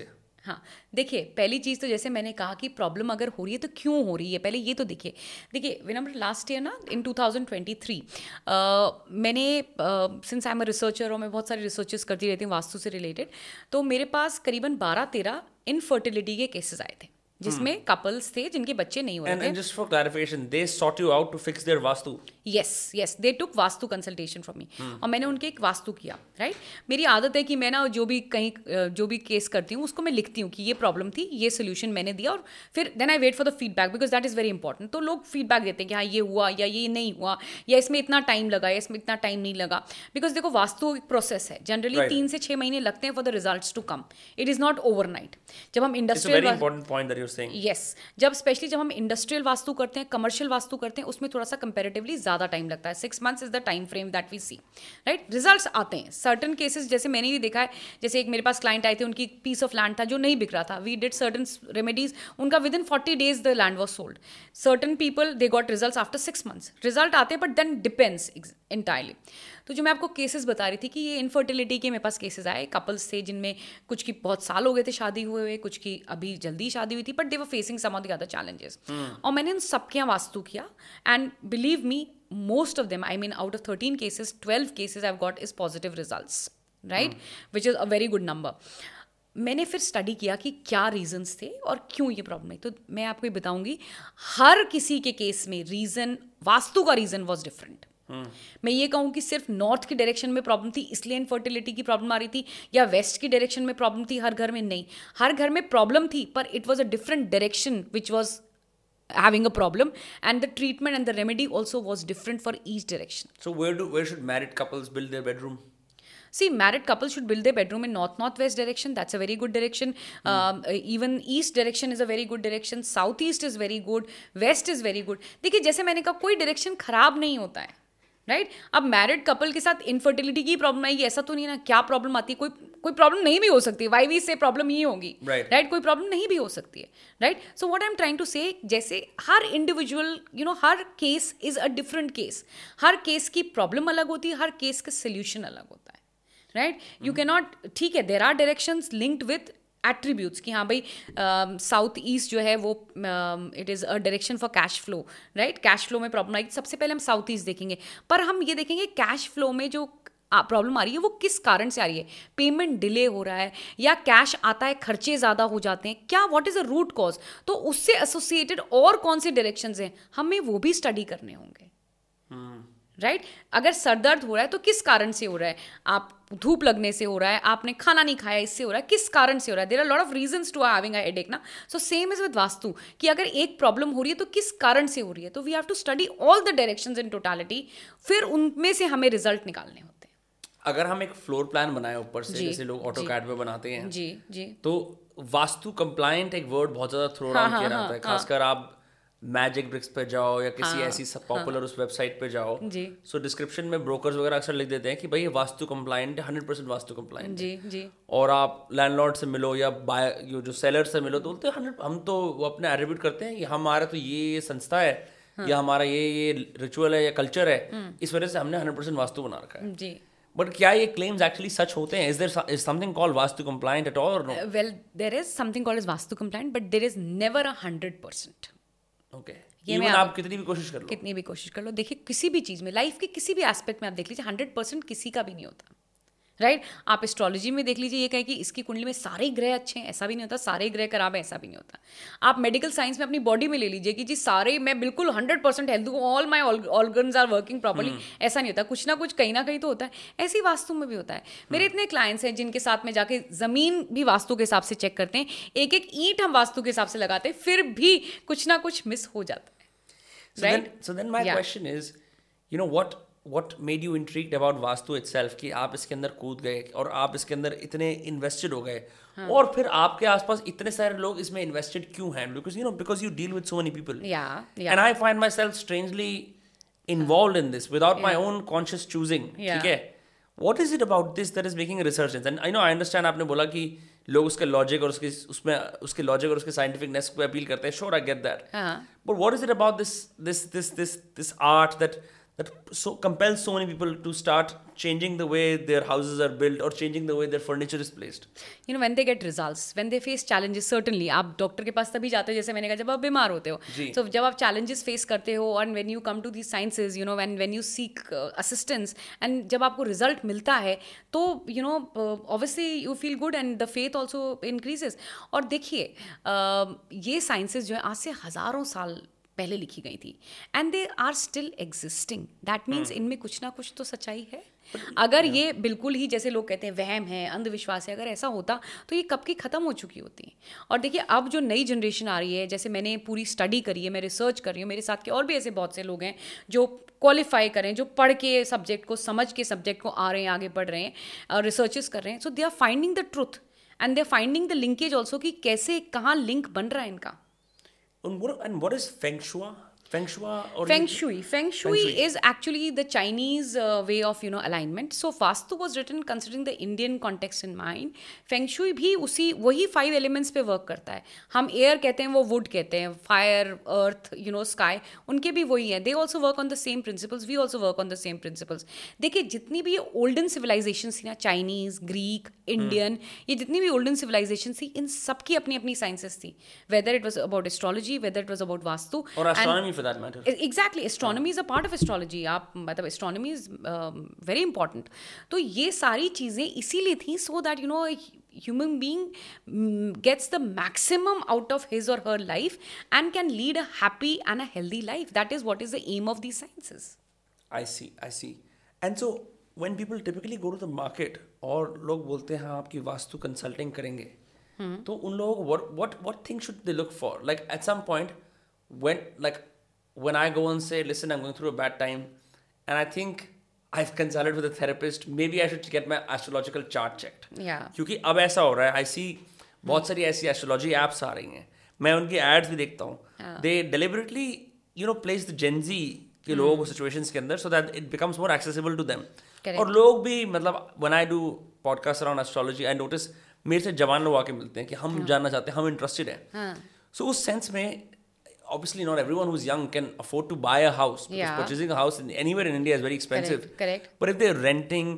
हाँ, देखिए पहली चीज़ तो जैसे मैंने कहा कि प्रॉब्लम अगर हो रही है तो क्यों हो रही है, पहले ये तो देखिए देखिए विनम्र लास्ट ईयर ना in two thousand twenty three मैंने since I am a researcher और मैं बहुत सारे रिसर्चेस करती रहती हूँ वास्तु से रिलेटेड, तो मेरे पास करीबन बारह तेरह इनफर्टिलिटी के केसेस आए थे जिसमें कपल्स थे जिनके बच्चे नहीं हो रहे and, थे. and just for clarification, they sought you out to fix their vastu. Yes yes they took vastu consultation from me और मैंने उनके एक वास्तु किया. Right right? मेरी आदत है कि मैं ना जो भी कहीं जो भी केस करती हूँ उसको मैं लिखती हूँ कि ये प्रॉब्लम थी, ये सोल्यूशन मैंने दिया, और फिर then I wait for the feedback because that is very important. तो लोग फीडबैक देते हैं कि हाँ ये हुआ या ये नहीं हुआ या इसमें इतना टाइम लगा या इसमें इतना टाइम नहीं लगा. बिकॉज देखो वास्तु एक प्रोसेस है, जनरली right. तीन से छः महीने लगते हैं for the results to come. It is not overnight. जब हम इंडस्ट्रियल यस जब स्पेशली जब हम इंडस्ट्रियल वास्तु करते हैं, कमर्शियल वास्तु करते हैं, उसमें थोड़ा सा कंपैरेटिवली ज़्यादा टाइम लगता है. Six months is the time frame that we see. Right, results आते हैं. सर्टन केसेस जैसे मैंने भी देखा है, जैसे एक मेरे पास क्लाइंट आए थे, उनकी पीस ऑफ लैंड था जो नहीं बिक रहा था. वी डिड सर्टन रेमेडीज, उनका within forty days the land was sold. Certain people they got results after six months. Result आते हैं बट देन डिपेंड्स एंटायरली. तो जो मैं आपको केसेस बता रही थी कि ये इनफर्टिलिटी के मेरे पास केसेस आए, कपल्स थे जिनमें कुछ की बहुत साल हो गए थे शादी हुए हुए, कुछ की अभी जल्दी शादी हुई थी, but they were facing some of the other challenges. और मैंने उन सबके यहाँ वास्तु किया and believe me most of them, I mean out of thirteen cases, twelve cases I've got is positive results, right? mm. which is a very good number. मैंने फिर study किया कि क्या रीजंस थे और क्यों ये प्रॉब्लम है. तो मैं आपको ये बताऊंगी, हर किसी के केस में रीजन, वास्तु का रीजन वॉज डिफरेंट. Hmm. मैं ये कहूँ कि सिर्फ नॉर्थ की डायरेक्शन में प्रॉब्लम थी इसलिए इनफर्टिलिटी की प्रॉब्लम आ रही थी, या वेस्ट की डायरेक्शन में प्रॉब्लम थी, हर घर में नहीं. हर घर में प्रॉब्लम थी पर it was a different direction which was having a problem, and the treatment and the remedy also was different for each direction. So where do where should married couples build their bedroom? See, married couples should build their bedroom in north northwest direction. That's a very good direction. hmm. um, even east direction is a very good direction. Southeast is very good. West is very good. देखिए जैसे मैंने कहा, कोई direction खराब नहीं होता है. Right right? अब मैरिड कपल के साथ इनफर्टिलिटी की प्रॉब्लम आएगी ऐसा तो नहीं ना. क्या प्रॉब्लम आती है, कोई कोई प्रॉब्लम नहीं भी हो सकती है. वाई वी से प्रॉब्लम ही होगी, राइट right? कोई प्रॉब्लम नहीं भी हो सकती है. Right, so what I am trying to say, जैसे हर इंडिविजुअल यू नो हर case is a different case. हर केस की प्रॉब्लम अलग होती है, हर केस का सोल्यूशन अलग होता है. राइट, यू कैन नॉट, ठीक है, there are directions linked with attributes कि हाँ भाई साउथ ईस्ट जो है वो it is a direction for cash flow. Right, cash flow में प्रॉब्लम आएगी, सबसे पहले हम साउथ ईस्ट देखेंगे. पर हम ये देखेंगे कैश फ्लो में जो प्रॉब्लम आ रही है वो किस कारण से आ रही है. पेमेंट डिले हो रहा है या कैश आता है खर्चे ज़्यादा हो जाते हैं, क्या what is a root cause. तो उससे एसोसिएटेड और कौन से डायरेक्शंस हैं हमें वो भी स्टडी करने होंगे. Right right? अगर सर दर्द हो रहा है तो किस कारण से हो रहा है. आप धूप लगने से हो रहा है, आपने खाना नहीं खाया इससे हो रहा है, किस कारण से हो रहा है. There are lot of reasons to having a headache ना. So same is with vastu कि अगर एक प्रॉब्लम हो रही है तो किस कारण से हो रही है. तो we have to study all the directions in totality, फिर उनमें से हमें रिजल्ट निकालने होते हैं. अगर हम एक फ्लोर प्लान बनाए ऊपर से, जैसे लोग ऑटोकैड में बनाते हैं, जी जी, तो वास्तु कंप्लायंट एक वर्ड बहुत ज्यादा थ्रो अराउंड किया जाता है. खासकर आप मैजिक ब्रिक्स पे जाओ या किसी हाँ, ऐसी सब पॉपुलर हाँ, उस वेबसाइट पे जाओ, सो डिस्क्रिप्शन में ब्रोकर्स वगैरह अक्सर लिख देते हैं कि भाई ये वास्तु कंप्लायंट है, हंड्रेड परसेंट वास्तु कंप्लायंट जी जी. और आप लैंडलॉर्ड से मिलो या बाय जो जो सेलर से मिलो तो बोलते हैं हम तो वो अपने एट्रीब्यूट करते हैं कि हमारा तो ये संस्था है हाँ, या हमारा ये ये रिचुअल है या कल्चर है, इस वजह से हमने हंड्रेड परसेंट वास्तु बना रखा है जी. बट क्या ये क्लेम्स एक्चुअली सच होते हैं? Is there is something called vastu compliant at all और no? Well, there is something called as vastu compliant but there is never a hundred percent. Okay, Even आप कितनी भी कोशिश कर लो कितनी भी कोशिश कर लो. देखिए किसी भी चीज़ में, लाइफ के किसी भी एस्पेक्ट में आप देख लीजिए, हंड्रेड परसेंट किसी का भी नहीं होता. Right right? आप एस्ट्रोलॉजी में देख लीजिए, ये कहे कि इसकी कुंडली में सारे ग्रह अच्छे हैं, ऐसा भी नहीं होता. सारे ग्रह खराब है, ऐसा भी नहीं होता. आप मेडिकल साइंस में अपनी बॉडी में ले लीजिए कि जी सारे मैं बिल्कुल हंड्रेड परसेंट हेल्थ हूँ, all my organs are working properly, ऐसा नहीं होता. कुछ ना कुछ कहीं ना कहीं तो होता है. ऐसी वास्तु में भी होता है. मेरे इतने क्लाइंट्स हैं जिनके साथ में जाके ज़मीन भी वास्तु के हिसाब से चेक करते हैं, एक एक ईंट हम वास्तु के हिसाब से लगाते हैं, फिर भी कुछ ना कुछ मिस हो जाता है. So right? then, so then my yeah. question is, you know, what what made you intrigued about vastu itself कि आप इसके अंदर कूद गए और आप इसके अंदर इतने invested हो गए हाँ. और फिर आपके आसपास इतने सारे लोग इसमें invested क्यों हैं? Because you know, because you deal with so many people. Yeah, yeah. And I find myself strangely involved in this without yeah. my own conscious choosing. Yeah. ठीक है? What is it about this that is making a resurgence? And I know, I understand आपने बोला कि लोग उसके logic और उसके उसमें उसके लॉजिक और उसके साइंटिफिकनेस को अपील करते हैं. Sure, I get that. But what is it about this this this this this art that that so compels so many people to start changing the way their houses are built or changing the way their furniture is placed. You know, when they get results, when they face challenges, certainly आप doctor के पास तभी जाते हो जैसे मैंने कहा जब आप बीमार होते हो. So जब आप challenges face करते हो और when you come to these sciences, you know, when when you seek uh, assistance and जब आपको result मिलता है तो you know uh, obviously you feel good and the faith also increases. और देखिए uh, ये sciences जो है आज से हज़ारों साल पहले लिखी गई थी and they are still existing. That means इनमें कुछ ना कुछ तो सच्चाई है. अगर ये बिल्कुल ही जैसे लोग कहते हैं वहम है, अंधविश्वास है, अगर ऐसा होता तो ये कब की ख़त्म हो चुकी होती. और देखिए अब जो नई जनरेशन आ रही है, जैसे मैंने पूरी स्टडी करी है, मैं रिसर्च कर रही हूँ, मेरे साथ के और भी ऐसे बहुत से लोग हैं जो क्वालिफाई करें, जो पढ़ के सब्जेक्ट को समझ के सब्जेक्ट को आ रहे हैं, आगे बढ़ रहे हैं, रिसर्चेस कर रहे हैं. So they are finding the truth and they are finding the linkage also कि कैसे कहाँ लिंक बन रहा है इनका. And what, and what is Feng Shui? Feng Shui or Feng Shui. Feng Shui is actually the Chinese uh, way of you know alignment. So Vastu was written considering the Indian context in mind. Feng Shui भी उसी वही five elements पे work करता है. हम air कहते हैं, वो wood कहते हैं, fire, earth, you know, sky. उनके भी वही हैं. They also work on the same principles. We also work on the same principles. देखिए जितनी भी olden civilizations थी ना, Chinese, Greek, Indian, ये जितनी भी olden civilizations थी, इन सब की अपनी अपनी sciences थी. Whether it was about astrology, whether it was about Vastu, or astronomy. For that matter. Exactly, astronomy is a part of astrology. आप मतलब astronomy is um, very important. तो ये सारी चीज़ें इसीलिए थी so that you know human being um, gets the maximum out of his or her life and can lead a happy and a healthy life. That is what is the aim of these sciences. I see, I see. And so when people typically go to the market और लोग बोलते हैं हाँ आपकी vastu consulting करेंगे, hmm. तो उन लोगों को what what what thing should they look for? Like at some point when like when I go and say, listen, I'm going through a bad time, and I think I've consulted with a therapist, maybe I should get my astrological chart checked. Yeah. क्योंकि अब ऐसा हो रहा है, I see बहुत सारी ऐसी astrology apps आ रही हैं, मैं उनकी ads भी देखता हूँ. They deliberately, you know, place the Gen Z के लोगों को situations के अंदर so that it becomes more accessible to them. Correct. और लोग भी मतलब when I do podcasts around astrology, I notice मेरे से जवान लोग आके मिलते हैं कि हम जानना चाहते हैं, हम interested हैं. So उस sense में obviously not everyone who's young can afford to buy a house because yeah. purchasing a house in, anywhere in India is very expensive. Correct, correct. But if they're renting,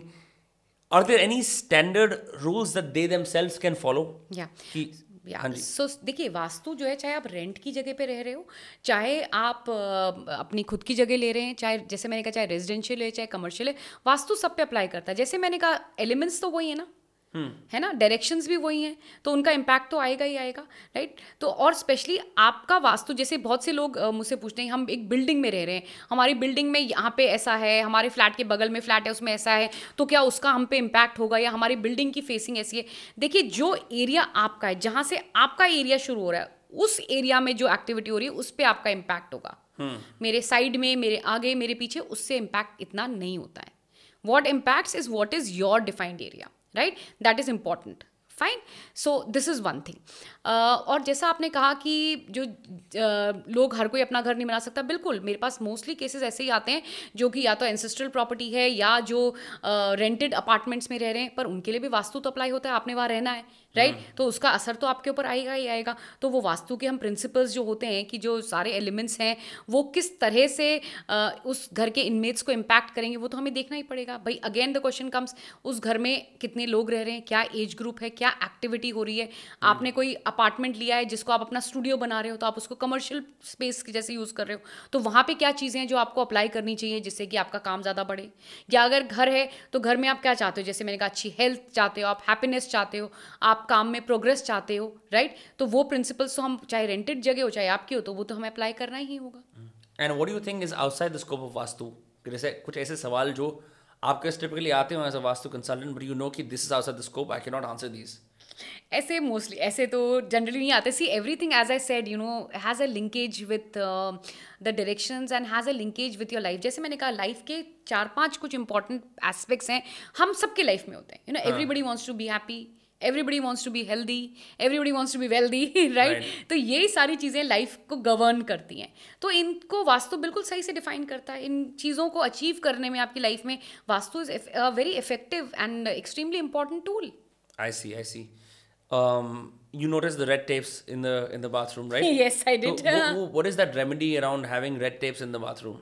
are there any standard rules that they themselves can follow? Yeah. कि, yeah. हाँ जी. So देखिए वास्तु जो है, चाहे आप rent की जगह पे रह रहे हो, चाहे आप uh, अपनी खुद की जगह ले रहे हैं, चाहे जैसे मैंने कहा चाहे रेजिडेंशियल है चाहे कमर्शियल है, वास्तु सब पे अप्लाई करता है. जैसे मैंने कहा एलिमेंट्स तो वही है ना, Hmm. है ना, डायरेक्शंस भी वही हैं, तो उनका इम्पैक्ट तो आएगा ही आएगा, राइट. तो और स्पेशली आपका वास्तु, जैसे बहुत से लोग uh, मुझसे पूछते हैं हम एक बिल्डिंग में रह रहे हैं, हमारी बिल्डिंग में यहाँ पे ऐसा है, हमारे फ्लैट के बगल में फ्लैट है उसमें ऐसा है, तो क्या उसका हम पे इम्पैक्ट होगा, या हमारी बिल्डिंग की फेसिंग ऐसी है. देखिए जो एरिया आपका है, जहाँ से आपका एरिया शुरू हो रहा है, उस एरिया में जो एक्टिविटी हो रही है उस पर आपका इम्पैक्ट होगा. hmm. मेरे साइड में, मेरे आगे, मेरे पीछे, उससे इम्पैक्ट इतना नहीं होता है. What impacts is what is your defined area, right? That is important. Fine. So this is one thing. uh, और जैसा आपने कहा कि जो uh, लोग हर कोई अपना घर नहीं बना सकता, बिल्कुल मेरे पास मोस्टली केसेस ऐसे ही आते हैं जो कि या तो एंसेस्ट्रल प्रॉपर्टी है या जो रेंटेड uh, अपार्टमेंट्स में रह रहे हैं, पर उनके लिए भी वास्तु तो अप्लाई होता है, आपने वहाँ रहना है, राइट right? तो उसका असर तो आपके ऊपर आएगा ही आएगा. तो वो वास्तु के हम प्रिंसिपल्स जो होते हैं कि जो सारे एलिमेंट्स हैं वो किस तरह से uh, उस घर के इनमेट्स को इम्पैक्ट करेंगे, वो तो हमें देखना ही पड़ेगा. भाई अगेन द क्वेश्चन कम्स, उस घर में कितने लोग रह रहे हैं, क्या एज ग्रुप है, क्या एक्टिविटी हो रही है. आपने कोई अपार्टमेंट लिया है जिसको आप अपना स्टूडियो बना रहे हो, तो आप उसको कमर्शियल स्पेस की जैसे यूज़ कर रहे हो, तो वहाँ पे क्या चीज़ें हैं जो आपको अप्लाई करनी चाहिए जिससे कि आपका काम ज़्यादा बढ़े. या अगर घर है तो घर में आप क्या चाहते हो, जैसे मैंने कहा अच्छी हेल्थ चाहते हो, आप हैप्पीनेस चाहते हो, आप काम में प्रोग्रेस चाहते हो, राइट. तो वो प्रिंसिपल्स तो हम चाहे रेंटेड जगह हो चाहे आपकी हो, तो वो तो हमें अप्लाई करना ही होगा. And what do you think is outside the scope of vastu? जैसे कुछ ऐसे सवाल जो आपके टिपिकली आते हो as a vastu consultant, but you know कि this is outside the scope, I can not answer these. ऐसे मोस्टली ऐसे तो जनरली नहीं आते. See everything as I said you know has a linkage with the directions and has a linkage with your life. जैसे मैंने कहा life के चार पांच कुछ इंपॉर्टेंट एस्पेक्ट्स हैं, हम सबके लाइफ में होते हैं. You know everybody wants to be happy, everybody wants to be healthy, everybody wants to be wealthy, right? right. तो यही सारी चीज़ें लाइफ को गवर्न करती हैं. तो इनको वास्तु बिल्कुल सही से डिफाइन करता है. इन चीज़ों को अचीव करने में आपकी लाइफ में vastu is a very effective and extremely important tool. I see, I see. Um, you noticed the red tapes in the in the bathroom, right? Yes, I did. So, w- w- what is that remedy around having red tapes in the bathroom?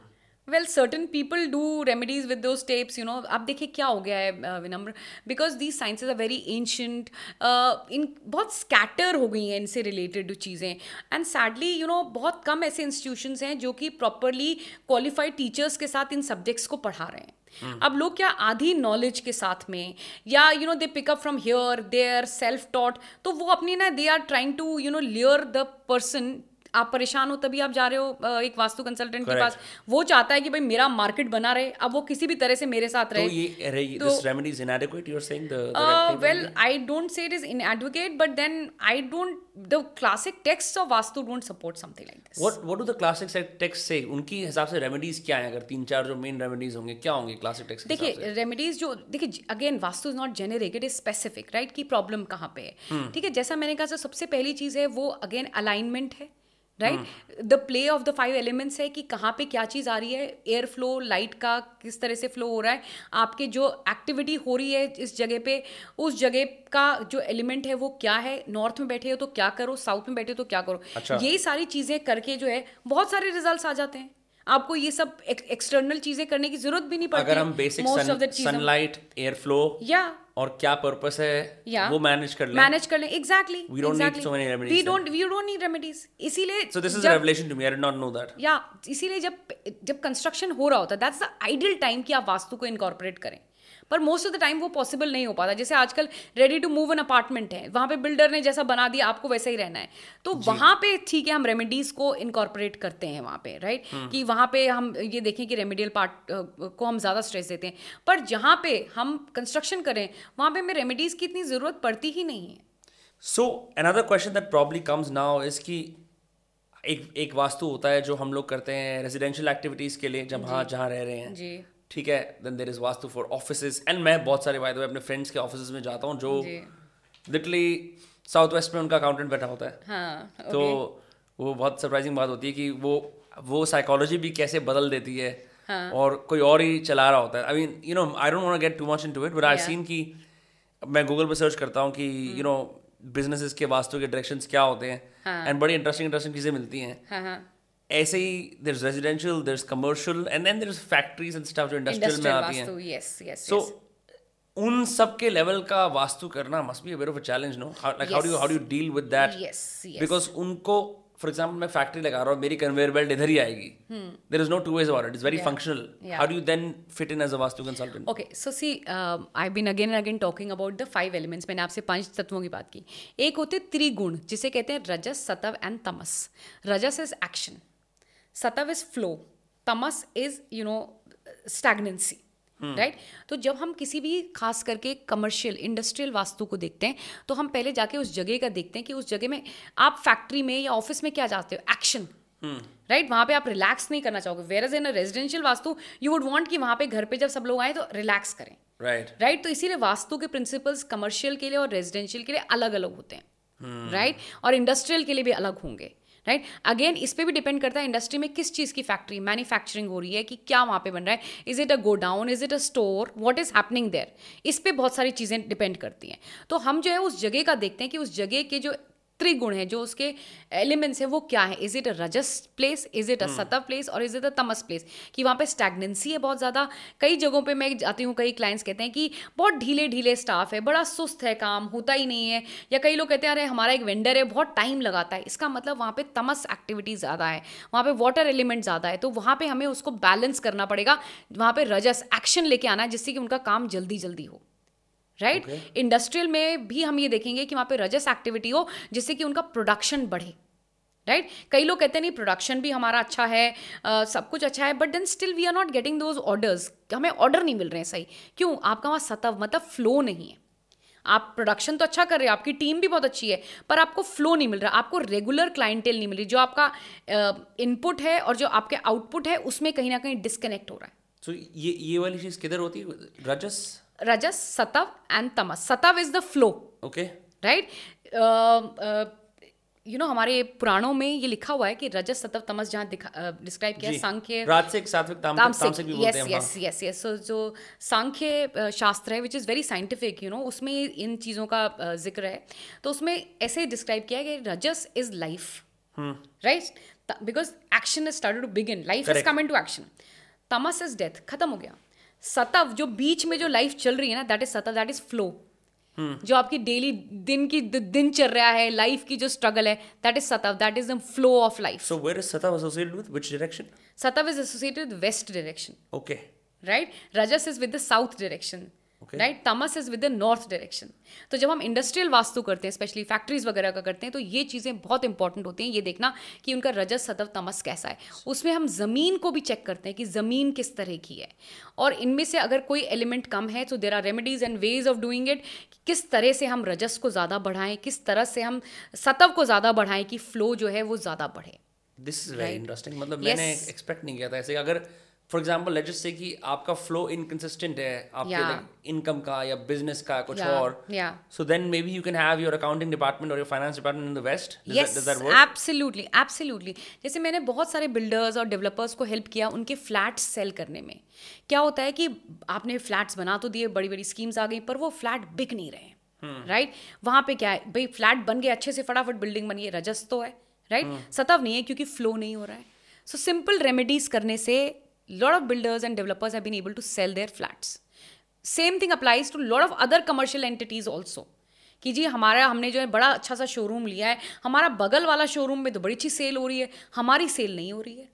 Well certain people do remedies with those tapes, you know. अब देखिए क्या हो गया है Vinamra, because these sciences are very ancient, इन बहुत scatter हो गई हैं इनसे रिलेटेड चीज़ें. एंड सैडली यू नो बहुत कम ऐसे इंस्टीट्यूशंस हैं जो कि प्रॉपरली क्वालिफाइड टीचर्स के साथ इन सब्जेक्ट्स को पढ़ा रहे हैं. Hmm. अब लोग क्या आधी नॉलेज के साथ में, या you know they pick up from here there self taught, तो वो अपनी ना they are trying to you know lure the person. आप परेशान हो तभी आप जा रहे हो एक वास्तु कंसल्टेंट के पास, वो चाहता है कि भाई मेरा मार्केट बना रहे, अब वो किसी भी तरह से मेरे साथ रहे. तो ये this remedy is inadequate, you're saying? the, the uh, well I don't say it is inadequate, but then I don't, the classic texts of vastu don't support something like this. what what do the classic texts say? उनकी हिसाब से remedies क्या हैं? अगर तीन चार जो main remedies होंगे क्या होंगे क्लासिक टेक्स्ट? देखिए रेमेडीज जो, देखिए again vastu is not generic, it is specific, right, की प्रॉब्लम कहाँ पे है. ठीक है, जैसा मैंने कहा सबसे पहली चीज है वो अगेन अलाइनमेंट है, right. The play of the five elements है कि कहाँ पे क्या चीज़ आ रही है, एयर फ्लो लाइट का किस तरह से फ्लो हो रहा है, आपके जो एक्टिविटी हो रही है इस जगह पे, उस जगह का जो एलिमेंट है वो क्या है. नॉर्थ में बैठे हो तो क्या करो, साउथ में बैठे हो तो क्या करो. अच्छा. यही सारी चीज़ें करके जो है बहुत सारे रिजल्ट्स आ जाते हैं. आपको ये सब एक्सटर्नल चीजें करने की जरूरत भी नहीं पड़ती. अगर हम बेसिक सनलाइट, एयर फ्लो या और क्या पर्पस है yeah. वो मैनेज कर लें मैनेज कर लें exactly. we don't exactly. need so many remedies. we don't we don't need remedies. इसीलिए so this is a revelation to me, I did not know that. या yeah, इसीलिए जब जब कंस्ट्रक्शन हो रहा होता है दैट्स द आइडियल टाइम कि आप वास्तु को इनकॉर्पोरेट करें, पर मोस्ट ऑफ द टाइम वो पॉसिबल नहीं हो पाता. जैसे आजकल ready to move an apartment है, वहाँ पे बिल्डर ने जैसा बना दिया आपको वैसा ही रहना है, तो वहाँ पे ठीक है हम रेमेडीज को इनकॉर्पोरेट करते हैं वहाँ पे, राइट, कि वहाँ पे हम ये देखें कि रेमेडियल पार्ट को हम ज़्यादा स्ट्रेस देते हैं. पर जहाँ पे हम कंस्ट्रक्शन करें वहाँ पे हमें रेमेडीज की इतनी ज़रूरत पड़ती ही नहीं है. So another question that probably comes now is कि एक एक वास्तु होता है जो हम लोग करते हैं रेजिडेंशियल एक्टिविटीज़ के लिए, जब हाँ जहाँ रह रहे हैं जी, ठीक है. Then there is vastu for offices, and मैं बहुत सारे बाय द वे अपने फ्रेंड्स के ऑफिसेज में जाता हूँ जो लिटरली साउथ वेस्ट में उनका अकाउंटेंट बैठा होता है. हाँ, okay. तो वो बहुत सरप्राइजिंग बात होती है कि वो वो साइकोलॉजी भी कैसे बदल देती है. हाँ. और कोई और ही चला रहा होता है. I mean you know I don't want to get too much into it, but I seen कि मैं गूगल पर सर्च करता हूँ कि यू नो बिजनेसेस के वास्तु के डायरेक्शंस क्या होते हैं, एंड बड़ी इंटरेस्टिंग इंटरेस्टिंग चीज़ें मिलती हैं. हाँ, हाँ. ऐसे ही there is residential, there is commercial, and then there is factories and stuff जो इंडस्ट्रियल में आती हैं. Yes yes. सो उन सब के लेवल का वास्तु करना must be a bit of a challenge, no? Like how do how do you deal with that? Yes yes. Because उनको फॉर एग्जाम्पल मैं फैक्ट्री लगा रहा हूँ, मेरी कन्वेयर बेल्ट इधर ही आएगी. There is no two ways about it, it's very functional. How do you then fit in as a vastu consultant? Okay, so see I have been again and again talking about the five elements. मैंने आपसे पांच तत्वों की बात की. एक होते त्रिगुण जिसे कहते हैं रजस, sattva and tamas. Rajas is action, sattva is flow, tamas is you know stagnancy, right. तो जब हम किसी भी खास करके कमर्शियल इंडस्ट्रियल वास्तु को देखते हैं तो हम पहले जाके उस जगह का देखते हैं कि उस जगह में आप फैक्ट्री में या ऑफिस में क्या चाहते हो, एक्शन, राइट. वहाँ पे आप रिलैक्स नहीं करना चाहोगे. Where as in a residential vastu you would want कि वहाँ पे घर पे जब सब लोग आए तो रिलैक्स करें, राइट right. राइट. तो इसीलिए वास्तु के प्रिंसिपल्स कमर्शियल के लिए और रेजिडेंशियल के लिए अलग अलग होते हैं, राइट hmm. right? और इंडस्ट्रियल के लिए भी अलग होंगे, राइट. अगेन इस पे भी डिपेंड करता है इंडस्ट्री में किस चीज़ की फैक्ट्री मैन्युफैक्चरिंग हो रही है, कि क्या वहाँ पे बन रहा है. Is it a godown, is it a store, what is happening there. इस पे बहुत सारी चीज़ें डिपेंड करती हैं. तो हम जो है उस जगह का देखते हैं कि उस जगह के जो त्रिगुण है, जो उसके एलिमेंट्स है वो क्या है. Is it a rajas place, is it a sattva place, और is it a tamas place. कि वहाँ पे स्टैग्नेंसी है बहुत ज़्यादा. कई जगहों पे मैं जाती हूँ, कई क्लाइंट्स कहते हैं कि बहुत ढीले ढीले स्टाफ है, बड़ा सुस्त है, काम होता ही नहीं है. या कई लोग कहते हैं अरे हमारा एक वेंडर है बहुत टाइम लगाता है. इसका मतलब वहाँ पे तमस एक्टिविटी ज़्यादा है, वहाँ पे वाटर एलिमेंट ज़्यादा है. तो वहाँ पे हमें उसको बैलेंस करना पड़ेगा. वहाँ पे रजस एक्शन लेके आना है जिससे कि उनका काम जल्दी जल्दी हो, राइट. इंडस्ट्रियल में भी हम ये देखेंगे कि वहाँ पे रजस एक्टिविटी हो जिससे कि उनका प्रोडक्शन बढ़े, राइट right? कई लोग कहते हैं नहीं प्रोडक्शन भी हमारा अच्छा है, uh, सब कुछ अच्छा है, but then still we are not getting those orders. हमें ऑर्डर नहीं मिल रहे हैं सही. क्यों? आपका वहाँ सतव मतलब फ्लो नहीं है. आप प्रोडक्शन तो अच्छा कर रहे हो, आपकी टीम भी बहुत अच्छी है, पर आपको फ्लो नहीं मिल रहा, आपको रेगुलर क्लाइंटेल नहीं मिल रही. जो आपका इनपुट uh, है और जो आपके आउटपुट है उसमें कहीं ना कहीं डिस्कनेक्ट हो रहा है. सो so, ये ये वाली चीज़ किधर होती है? रजस रजस, sattva and tamas. Sattva is the flow, okay, right. You know हमारे पुराणों में ये लिखा हुआ है कि रजस, सतव, तमस जहाँ डिस्क्राइब किया है सांख्य, राजसिक, सात्विक, तामसिक भी बोलते हैं. Yes yes yes. सो जो सांख्य शास्त्र है which is very scientific, you know उसमें इन चीज़ों का uh, जिक्र है. तो उसमें ऐसे डिस्क्राइब किया है कि rajas is life, right, because action is started to begin, life is come into action. Tamas is death, खत्म हो गया. सतव जो बीच में जो लाइफ चल रही है ना, that is sattva, that is flow. जो आपकी डेली दिन की दिन चल रहा है, लाइफ की जो स्ट्रगल है, that is sattva, that is the flow of life. So where is Satav associated with? Which direction? Satav is associated with west direction, Okay. right? Rajas is with the south direction. Okay. Right. Tamas is with the north direction. तो जब हम industrial vastu करते हैं, specially factories वगैरह का करते हैं, तो ये चीज़ें बहुत इंपॉर्टेंट होती हैं. ये देखना कि उनका रजस सतव तमस कैसा है. उसमें हम ज़मीन को भी चेक करते हैं कि ज़मीन किस तरह की है, और इनमें से अगर कोई एलिमेंट कम है तो there are remedies and ways of doing it. किस तरह से हम रजस को ज़्यादा बढ़ाएं, किस तरह से हम सतव को ज़्यादा बढ़ाएं कि फ्लो जो है वो ज़्यादा बढ़े. This is very interesting. मतलब Yes. मैंने एक्सपेक्ट नहीं किया था ऐसे. अगर for example let's just say कि आपका फ्लो इनकंसिस्टेंट है आपके Yeah. इनकम का या बिजनेस का कुछ Yeah, और, yeah. So then maybe you can have your accounting department और your finance department in the west. Yes, absolutely, absolutely. जैसे मैंने बहुत सारे बिल्डर्स और डेवलपर्स को हेल्प किया उनके फ्लैट्स सेल करने में. क्या होता है कि आपने फ्लैट्स बना तो दिए, बड़ी बड़ी स्कीम्स आ गई, पर वो फ्लैट बिक नहीं रहे. राइट. वहाँ पे क्या है भाई, फ्लैट बन गए अच्छे से, फटाफट बिल्डिंग बनी है, रजस तो है. राइट. सतव नहीं है क्योंकि फ्लो नहीं हो रहा है. सो सिंपल रेमेडीज करने से lot of builders and developers have been able to sell their flats. Same thing applies to lot of other commercial entities also. कि जी हमारा हमने जो है बड़ा अच्छा सा शोरूम लिया है, हमारा बगल वाला शोरूम में तो बड़ी अच्छी सेल हो रही है, हमारी सेल नहीं हो रही है.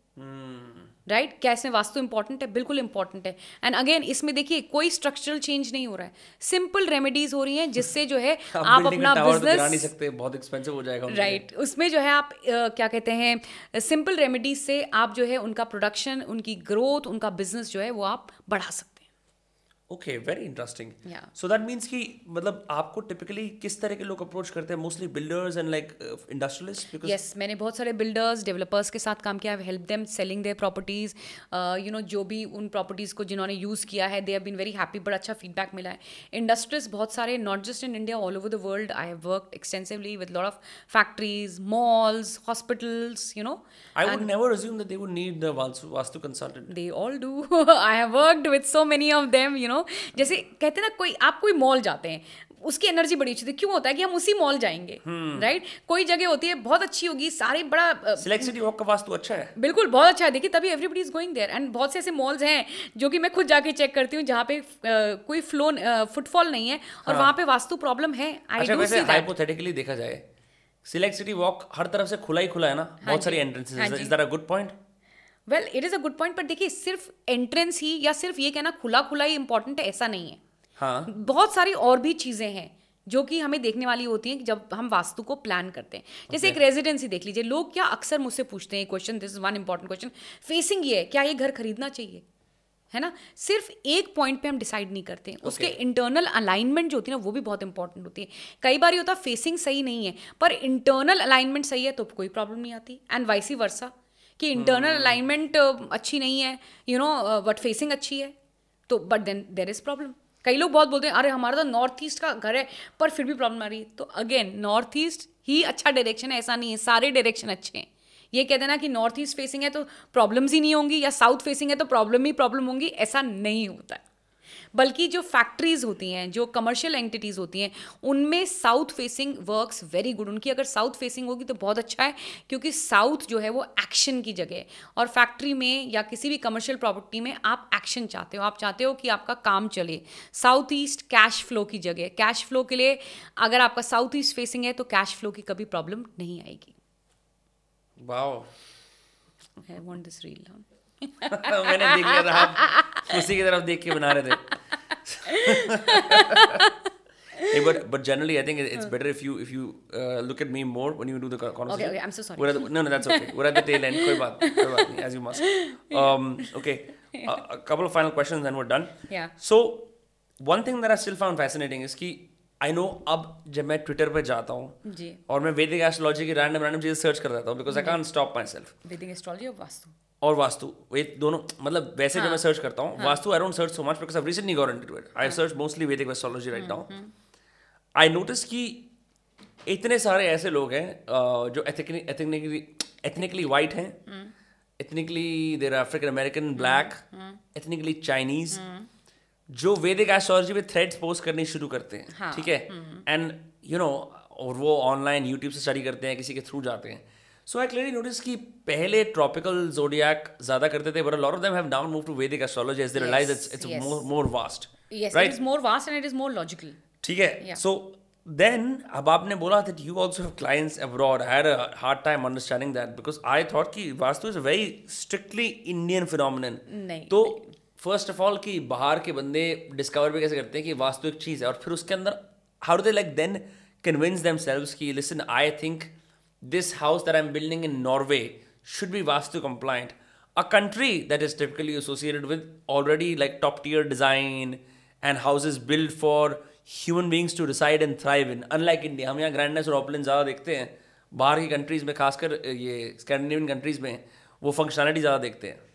राइट. right? क्या इसमें वास्तु इंपॉर्टेंट है? बिल्कुल इंपॉर्टेंट है. एंड अगेन इसमें देखिए कोई स्ट्रक्चरल चेंज नहीं हो रहा है, सिंपल रेमेडीज हो रही हैं जिससे जो है आप अपना बिजनेस नहीं सकते, बहुत एक्सपेंसिव हो जाएगा. Right right. उसमें जो है आप uh, क्या कहते हैं, सिंपल रेमेडीज से आप जो है उनका प्रोडक्शन, उनकी ग्रोथ, उनका बिजनेस जो है वो आप बढ़ा सकते हैं. Okay, very interesting. Yeah. So that means कि मतलब आपको टिपिकली किस तरह के लोग अप्रोच करते हैं? Mostly builders and like industrialist? Yes, मैंने बहुत सारे बिल्डर्स, डेवलपर्स के साथ काम किया. Help them selling their properties. You know जो भी उन प्रॉपर्टीज़ को जिन्होंने यूज़ किया है, they have been very happy, बड़ा अच्छा फीडबैक मिला है. इंडस्ट्रीज बहुत सारे, not just in India, all over the world. I have worked extensively with lot of factories, malls, hospitals, you know. I would never assume that they would need the vastu, vastu consultant. They all do. I have worked with so many of them, you know. जैसे कहते हैं ना, कोई आप कोई mall जाते हैं, उसकी एनर्जी बड़ी अच्छी थी, क्यों होता है कि हम उसी मॉल जाएंगे. राइट. right? कोई जगह होती है बहुत अच्छी होगी, सारे बड़ा सिलेक्ट सिटी वॉक का वास्तु अच्छा है, बिल्कुल बहुत अच्छा है. देखिए तभी everybody is going there. And बहुत से ऐसे मॉल्स हैं जो कि मैं खुद जाके चेक करती हूँ जहाँ पे uh, कोई फ्लो फुटफॉल नहीं है, और वहाँ पे वास्तु प्रॉब्लम है. I do see that. Hypothetically देखा जाए, सिलेक्ट सिटी वॉक हर तरफ से खुला ही खुला है ना, बहुत सारी entrances. Is that a good point? Well, it is a good point, पर देखिए सिर्फ एंट्रेंस ही या सिर्फ ये कहना खुला खुला ही इंपॉर्टेंट है ऐसा नहीं है. हाँ. बहुत सारी और भी चीजें हैं जो कि हमें देखने वाली होती हैं जब हम वास्तु को प्लान करते हैं. जैसे okay. एक रेजिडेंसी देख लीजिए. लोग क्या अक्सर मुझसे पूछते हैं question, this is one important question, facing ये है, क्या ये घर खरीदना चाहिए, है ना. सिर्फ एक पॉइंट पे हम डिसाइड नहीं करते हैं. okay. उसके इंटरनल अलाइनमेंट जो होती है ना, वो भी बहुत इंपॉर्टेंट होती है. कई बार ये होता है फेसिंग सही नहीं है पर इंटरनल अलाइनमेंट सही है तो कोई प्रॉब्लम नहीं आती. एंड वाइसी वर्सा, कि इंटरनल अलाइनमेंट hmm. अच्छी नहीं है, यू नो, बट फेसिंग अच्छी है, तो but then there is problem. कई लोग बहुत बोलते हैं अरे हमारा तो नॉर्थ ईस्ट का घर है पर फिर भी प्रॉब्लम आ रही है. तो अगेन नॉर्थ ईस्ट ही अच्छा डायरेक्शन है ऐसा नहीं है, सारे डायरेक्शन अच्छे हैं. ये कहते हैं ना कि नॉर्थ ईस्ट फेसिंग है तो प्रॉब्लम्स ही नहीं होंगी, या साउथ फेसिंग है तो प्रॉब्लम ही प्रॉब्लम होंगी, ऐसा नहीं होता है. बल्कि जो फैक्ट्रीज होती हैं, जो कमर्शियल एंटिटीज़ होती हैं, उनमें south facing works very good. उनकी अगर साउथ फेसिंग होगी तो बहुत अच्छा है, क्योंकि साउथ जो है वो एक्शन की जगह है. और फैक्ट्री में या किसी भी कमर्शियल प्रॉपर्टी में आप एक्शन चाहते हो, आप चाहते हो कि आपका काम चले. साउथ ईस्ट कैश फ्लो की जगह. कैश फ्लो के लिए अगर आपका साउथ ईस्ट फेसिंग है तो कैश फ्लो की कभी प्रॉब्लम नहीं आएगी. Wow, I want this reel down. मैंने देख लिया था, आप उसी की तरफ देख के बना रहे थे. Hey, but but generally, I think it's better if you if you uh, look at me more when you do the conversation. Okay, okay, I'm so sorry. We're at the, no, no, that's okay. We're at the tail end. कोई बात, कोई बात नहीं, as you must. Um, okay, uh, a couple of final questions and we're done. Yeah. So one thing that I still found fascinating is कि I know अब जब मैं Twitter पे जाता हूँ जी, और मैं वैदिक एस्ट्रोलॉजी की रैंडम रैंडम चीजें सर्च कर रहा हूँ, because I can't stop myself. Vedic astrology और वास्तु और वास्तु ये दोनों, मतलब वैसे हाँ, जो मैं सर्च करता हूँ, हाँ, vastu I don't search so much because I have recently got into it. I search mostly Vedic astrology right now. I notice कि इतने सारे ऐसे लोग हैं जो एथनिकली एथनिकली वाइट हैं, ethnically there are African American, black, ethnically Chinese, जो Vedic astrology पे थ्रेड्स पोस्ट करनी शुरू करते हैं. ठीक है. एंड यू नो, और वो ऑनलाइन यूट्यूब से स्टडी करते हैं, किसी के थ्रू जाते हैं. So I clearly noticed कि पहले tropical zodiac ज़्यादा करते थे, but a lot of them have now moved to Vedic astrology as they realize Yes, it's it's yes. more more vast. Yes, right? it is more vast and it is more logical. ठीक है. Yeah. So then अब आपने बोला that you also have clients abroad. I had a hard time understanding that because I thought कि vastu is a very strictly Indian phenomenon. नहीं. तो first of all कि बाहर के बंदे डिस्कवर भी कैसे करते हैं कि वास्तु एक चीज़ है, और फिर उसके अंदर how do they like then convince themselves कि listen I think this house that I am building in Norway should be vastu compliant, a country that is typically associated with already like top tier design and houses build for human beings to reside and thrive in, unlike India. हम यहाँ grandness और ऑपलेंस ज़्यादा देखते हैं, बाहर की countries में खासकर ये स्कैंडिनेवियन कंट्रीज़ में वो फंक्शनैलिटी ज़्यादा देखते हैं.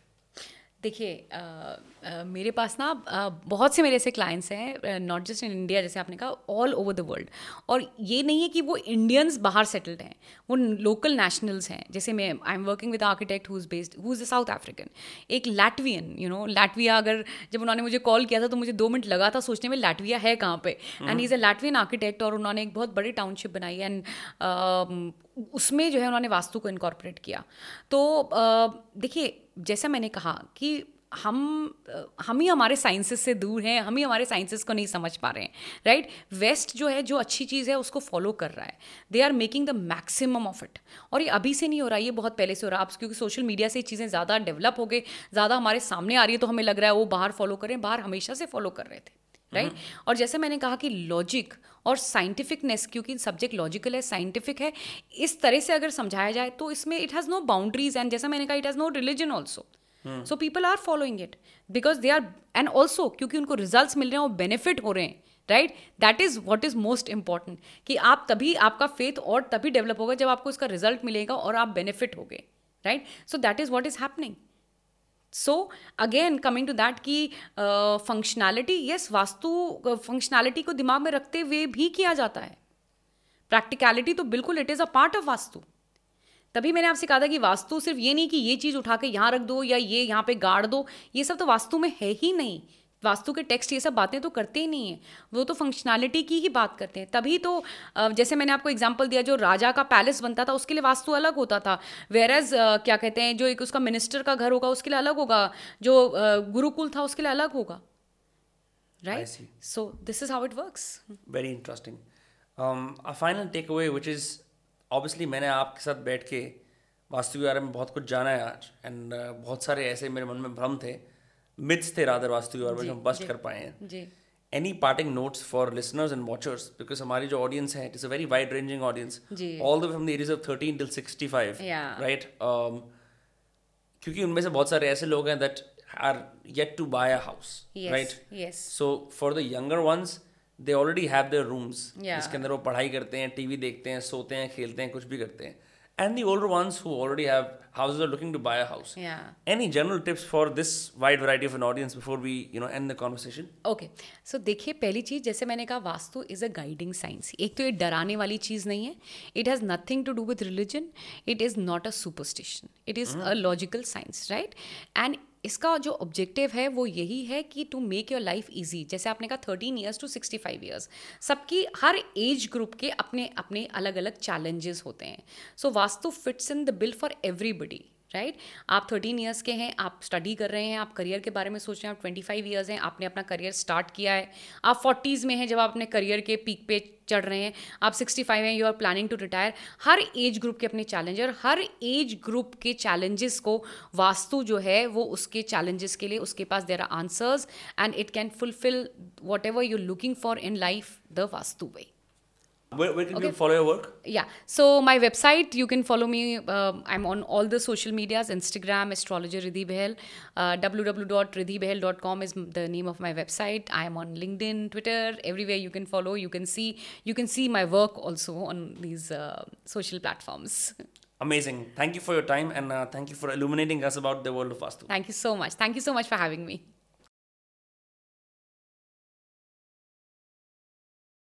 देखिए मेरे पास ना uh, बहुत से मेरे ऐसे क्लाइंट्स हैं, नॉट जस्ट इन इंडिया, जैसे आपने कहा ऑल ओवर द वर्ल्ड. और ये नहीं है कि वो इंडियंस बाहर सेटल्ड हैं, वो लोकल नेशनल्स हैं. जैसे मैं I am working with architect who is based who is a South African, एक लैटवियन, यू नो लैटविया. अगर जब उन्होंने मुझे कॉल किया था तो मुझे दो मिनट लगा था सोचने में लैटविया है कहाँ पे. And he is a Latvian architect और उन्होंने एक बहुत बड़ी टाउनशिप बनाई एंड uh, उसमें जो है उन्होंने वास्तु को इनकॉर्पोरेट किया. तो uh, देखिए जैसा मैंने कहा कि हम हम ही हमारे साइंसेस से दूर हैं, हम ही हमारे साइंसेस को नहीं समझ पा रहे हैं, राइट. वेस्ट जो है जो अच्छी चीज़ है उसको फॉलो कर रहा है, they are making the maximum of it. और ये अभी से नहीं हो रहा है, ये बहुत पहले से हो रहा है. आप क्योंकि सोशल मीडिया से चीज़ें ज़्यादा डेवलप हो गई, ज़्यादा हमारे सामने आ रही है, तो हमें लग रहा है वो बाहर फॉलो करें, बाहर हमेशा से फॉलो कर रहे थे, राइट right? और जैसे मैंने कहा कि लॉजिक और साइंटिफिकनेस, क्योंकि सब्जेक्ट लॉजिकल है, साइंटिफिक है, इस तरह से अगर समझाया जाए तो इसमें it has no boundaries. And जैसा मैंने कहा it has no religion also. So people are following it because they are, and also क्योंकि उनको रिजल्ट्स मिल रहे हैं, वो बेनिफिट हो रहे हैं, right. That is what is most important, कि आप तभी आपका फेथ और तभी डेवलप होगा जब आपको इसका रिजल्ट मिलेगा और आप बेनिफिट होगे, right. So that is what is happening. So again coming to that कि फंक्शनैलिटी, यस वास्तु फंक्शनैलिटी को दिमाग में रखते हुए भी किया जाता है. प्रैक्टिकलिटी तो बिल्कुल it is a part of vastu. तभी मैंने आपसे कहा था कि वास्तु सिर्फ ये नहीं कि ये चीज़ उठा के यहाँ रख दो या ये यहाँ पे गाड़ दो, ये सब तो वास्तु में है ही नहीं. वास्तु के टेक्स्ट ये सब बातें तो करते ही नहीं है, वो तो फंक्शनैलिटी की ही बात करते हैं. तभी तो जैसे मैंने आपको एग्जांपल दिया, जो राजा का पैलेस बनता था उसके लिए वास्तु अलग होता था, वेयर एज क्या कहते हैं जो एक उसका मिनिस्टर का घर होगा उसके लिए अलग होगा, जो गुरुकुल था उसके लिए अलग होगा, right. So this is how it works. Very interesting. A final takeaway which is obviously मैंने आपके साथ बैठ के वास्तु के बारे में बहुत कुछ जाना है आज, एंड uh, बहुत सारे ऐसे मेरे मन में भ्रम थे, मिथ्स थे रादर वास्तु के बारे में, हम बस्ट कर पाए हैं. जी. Any parting notes for listeners and watchers, because हमारी जो ऑडियंस है it is a very wide ranging audience, all the way from the ages of thirteen till sixty five, right. क्योंकि उनमें से बहुत सारे ऐसे लोग हैं that are yet to buy a house, right. So for the younger ones they already have their rooms जिसके अंदर वो पढ़ाई करते हैं, टीवी देखते हैं, सोते हैं, खेलते हैं, कुछ भी करते हैं. And the older ones who already have houses are looking to buy a house. Yeah. Any general tips for this wide variety of an audience before we, you know, end the conversation? Okay. So देखिए, पहली चीज़ जैसे मैंने कहा, vastu is a guiding science. एक तो ये डराने वाली चीज़ नहीं है. It has nothing to do with religion. It is not a superstition. It is mm-hmm. a logical science, right? And इसका जो ऑब्जेक्टिव है वो यही है कि to make your life easy. जैसे आपने कहा thirteen years to sixty five years, सबकी हर एज ग्रुप के अपने अपने अलग अलग चैलेंजेस होते हैं. So vastu fits in the bill for everybody, right. आप थर्टीन ईयर्स के हैं, आप स्टडी कर रहे हैं, आप करियर के बारे में सोच रहे हैं, आप ट्वेंटी फाइव ईयर्स हैं, आपने अपना करियर स्टार्ट किया है, आप फोर्टीज़ में हैं जब आप अपने करियर के पीक पे चढ़ रहे हैं, आप सिक्सटी फाइव हैं, you are planning to retire. हर एज ग्रुप के अपने चैलेंज, और हर एज ग्रुप के चैलेंजेस को वास्तु जो है वो उसके चैलेंजेस के लिए उसके पास there are answers, and it can fulfil whatever you looking for in life the vastu way. Where, where can okay. you follow your work? Yeah. So my website, you can follow me. Uh, I'm on all the social medias, Instagram, astrologer Riddhi Bahel. Uh, w w w dot riddhi bahel dot com is the name of my website. I am on LinkedIn, Twitter, everywhere you can follow. You can see, you can see my work also on these uh, social platforms. Amazing. Thank you for your time, and uh, thank you for illuminating us about the world of Vastu. Thank you so much. Thank you so much for having me.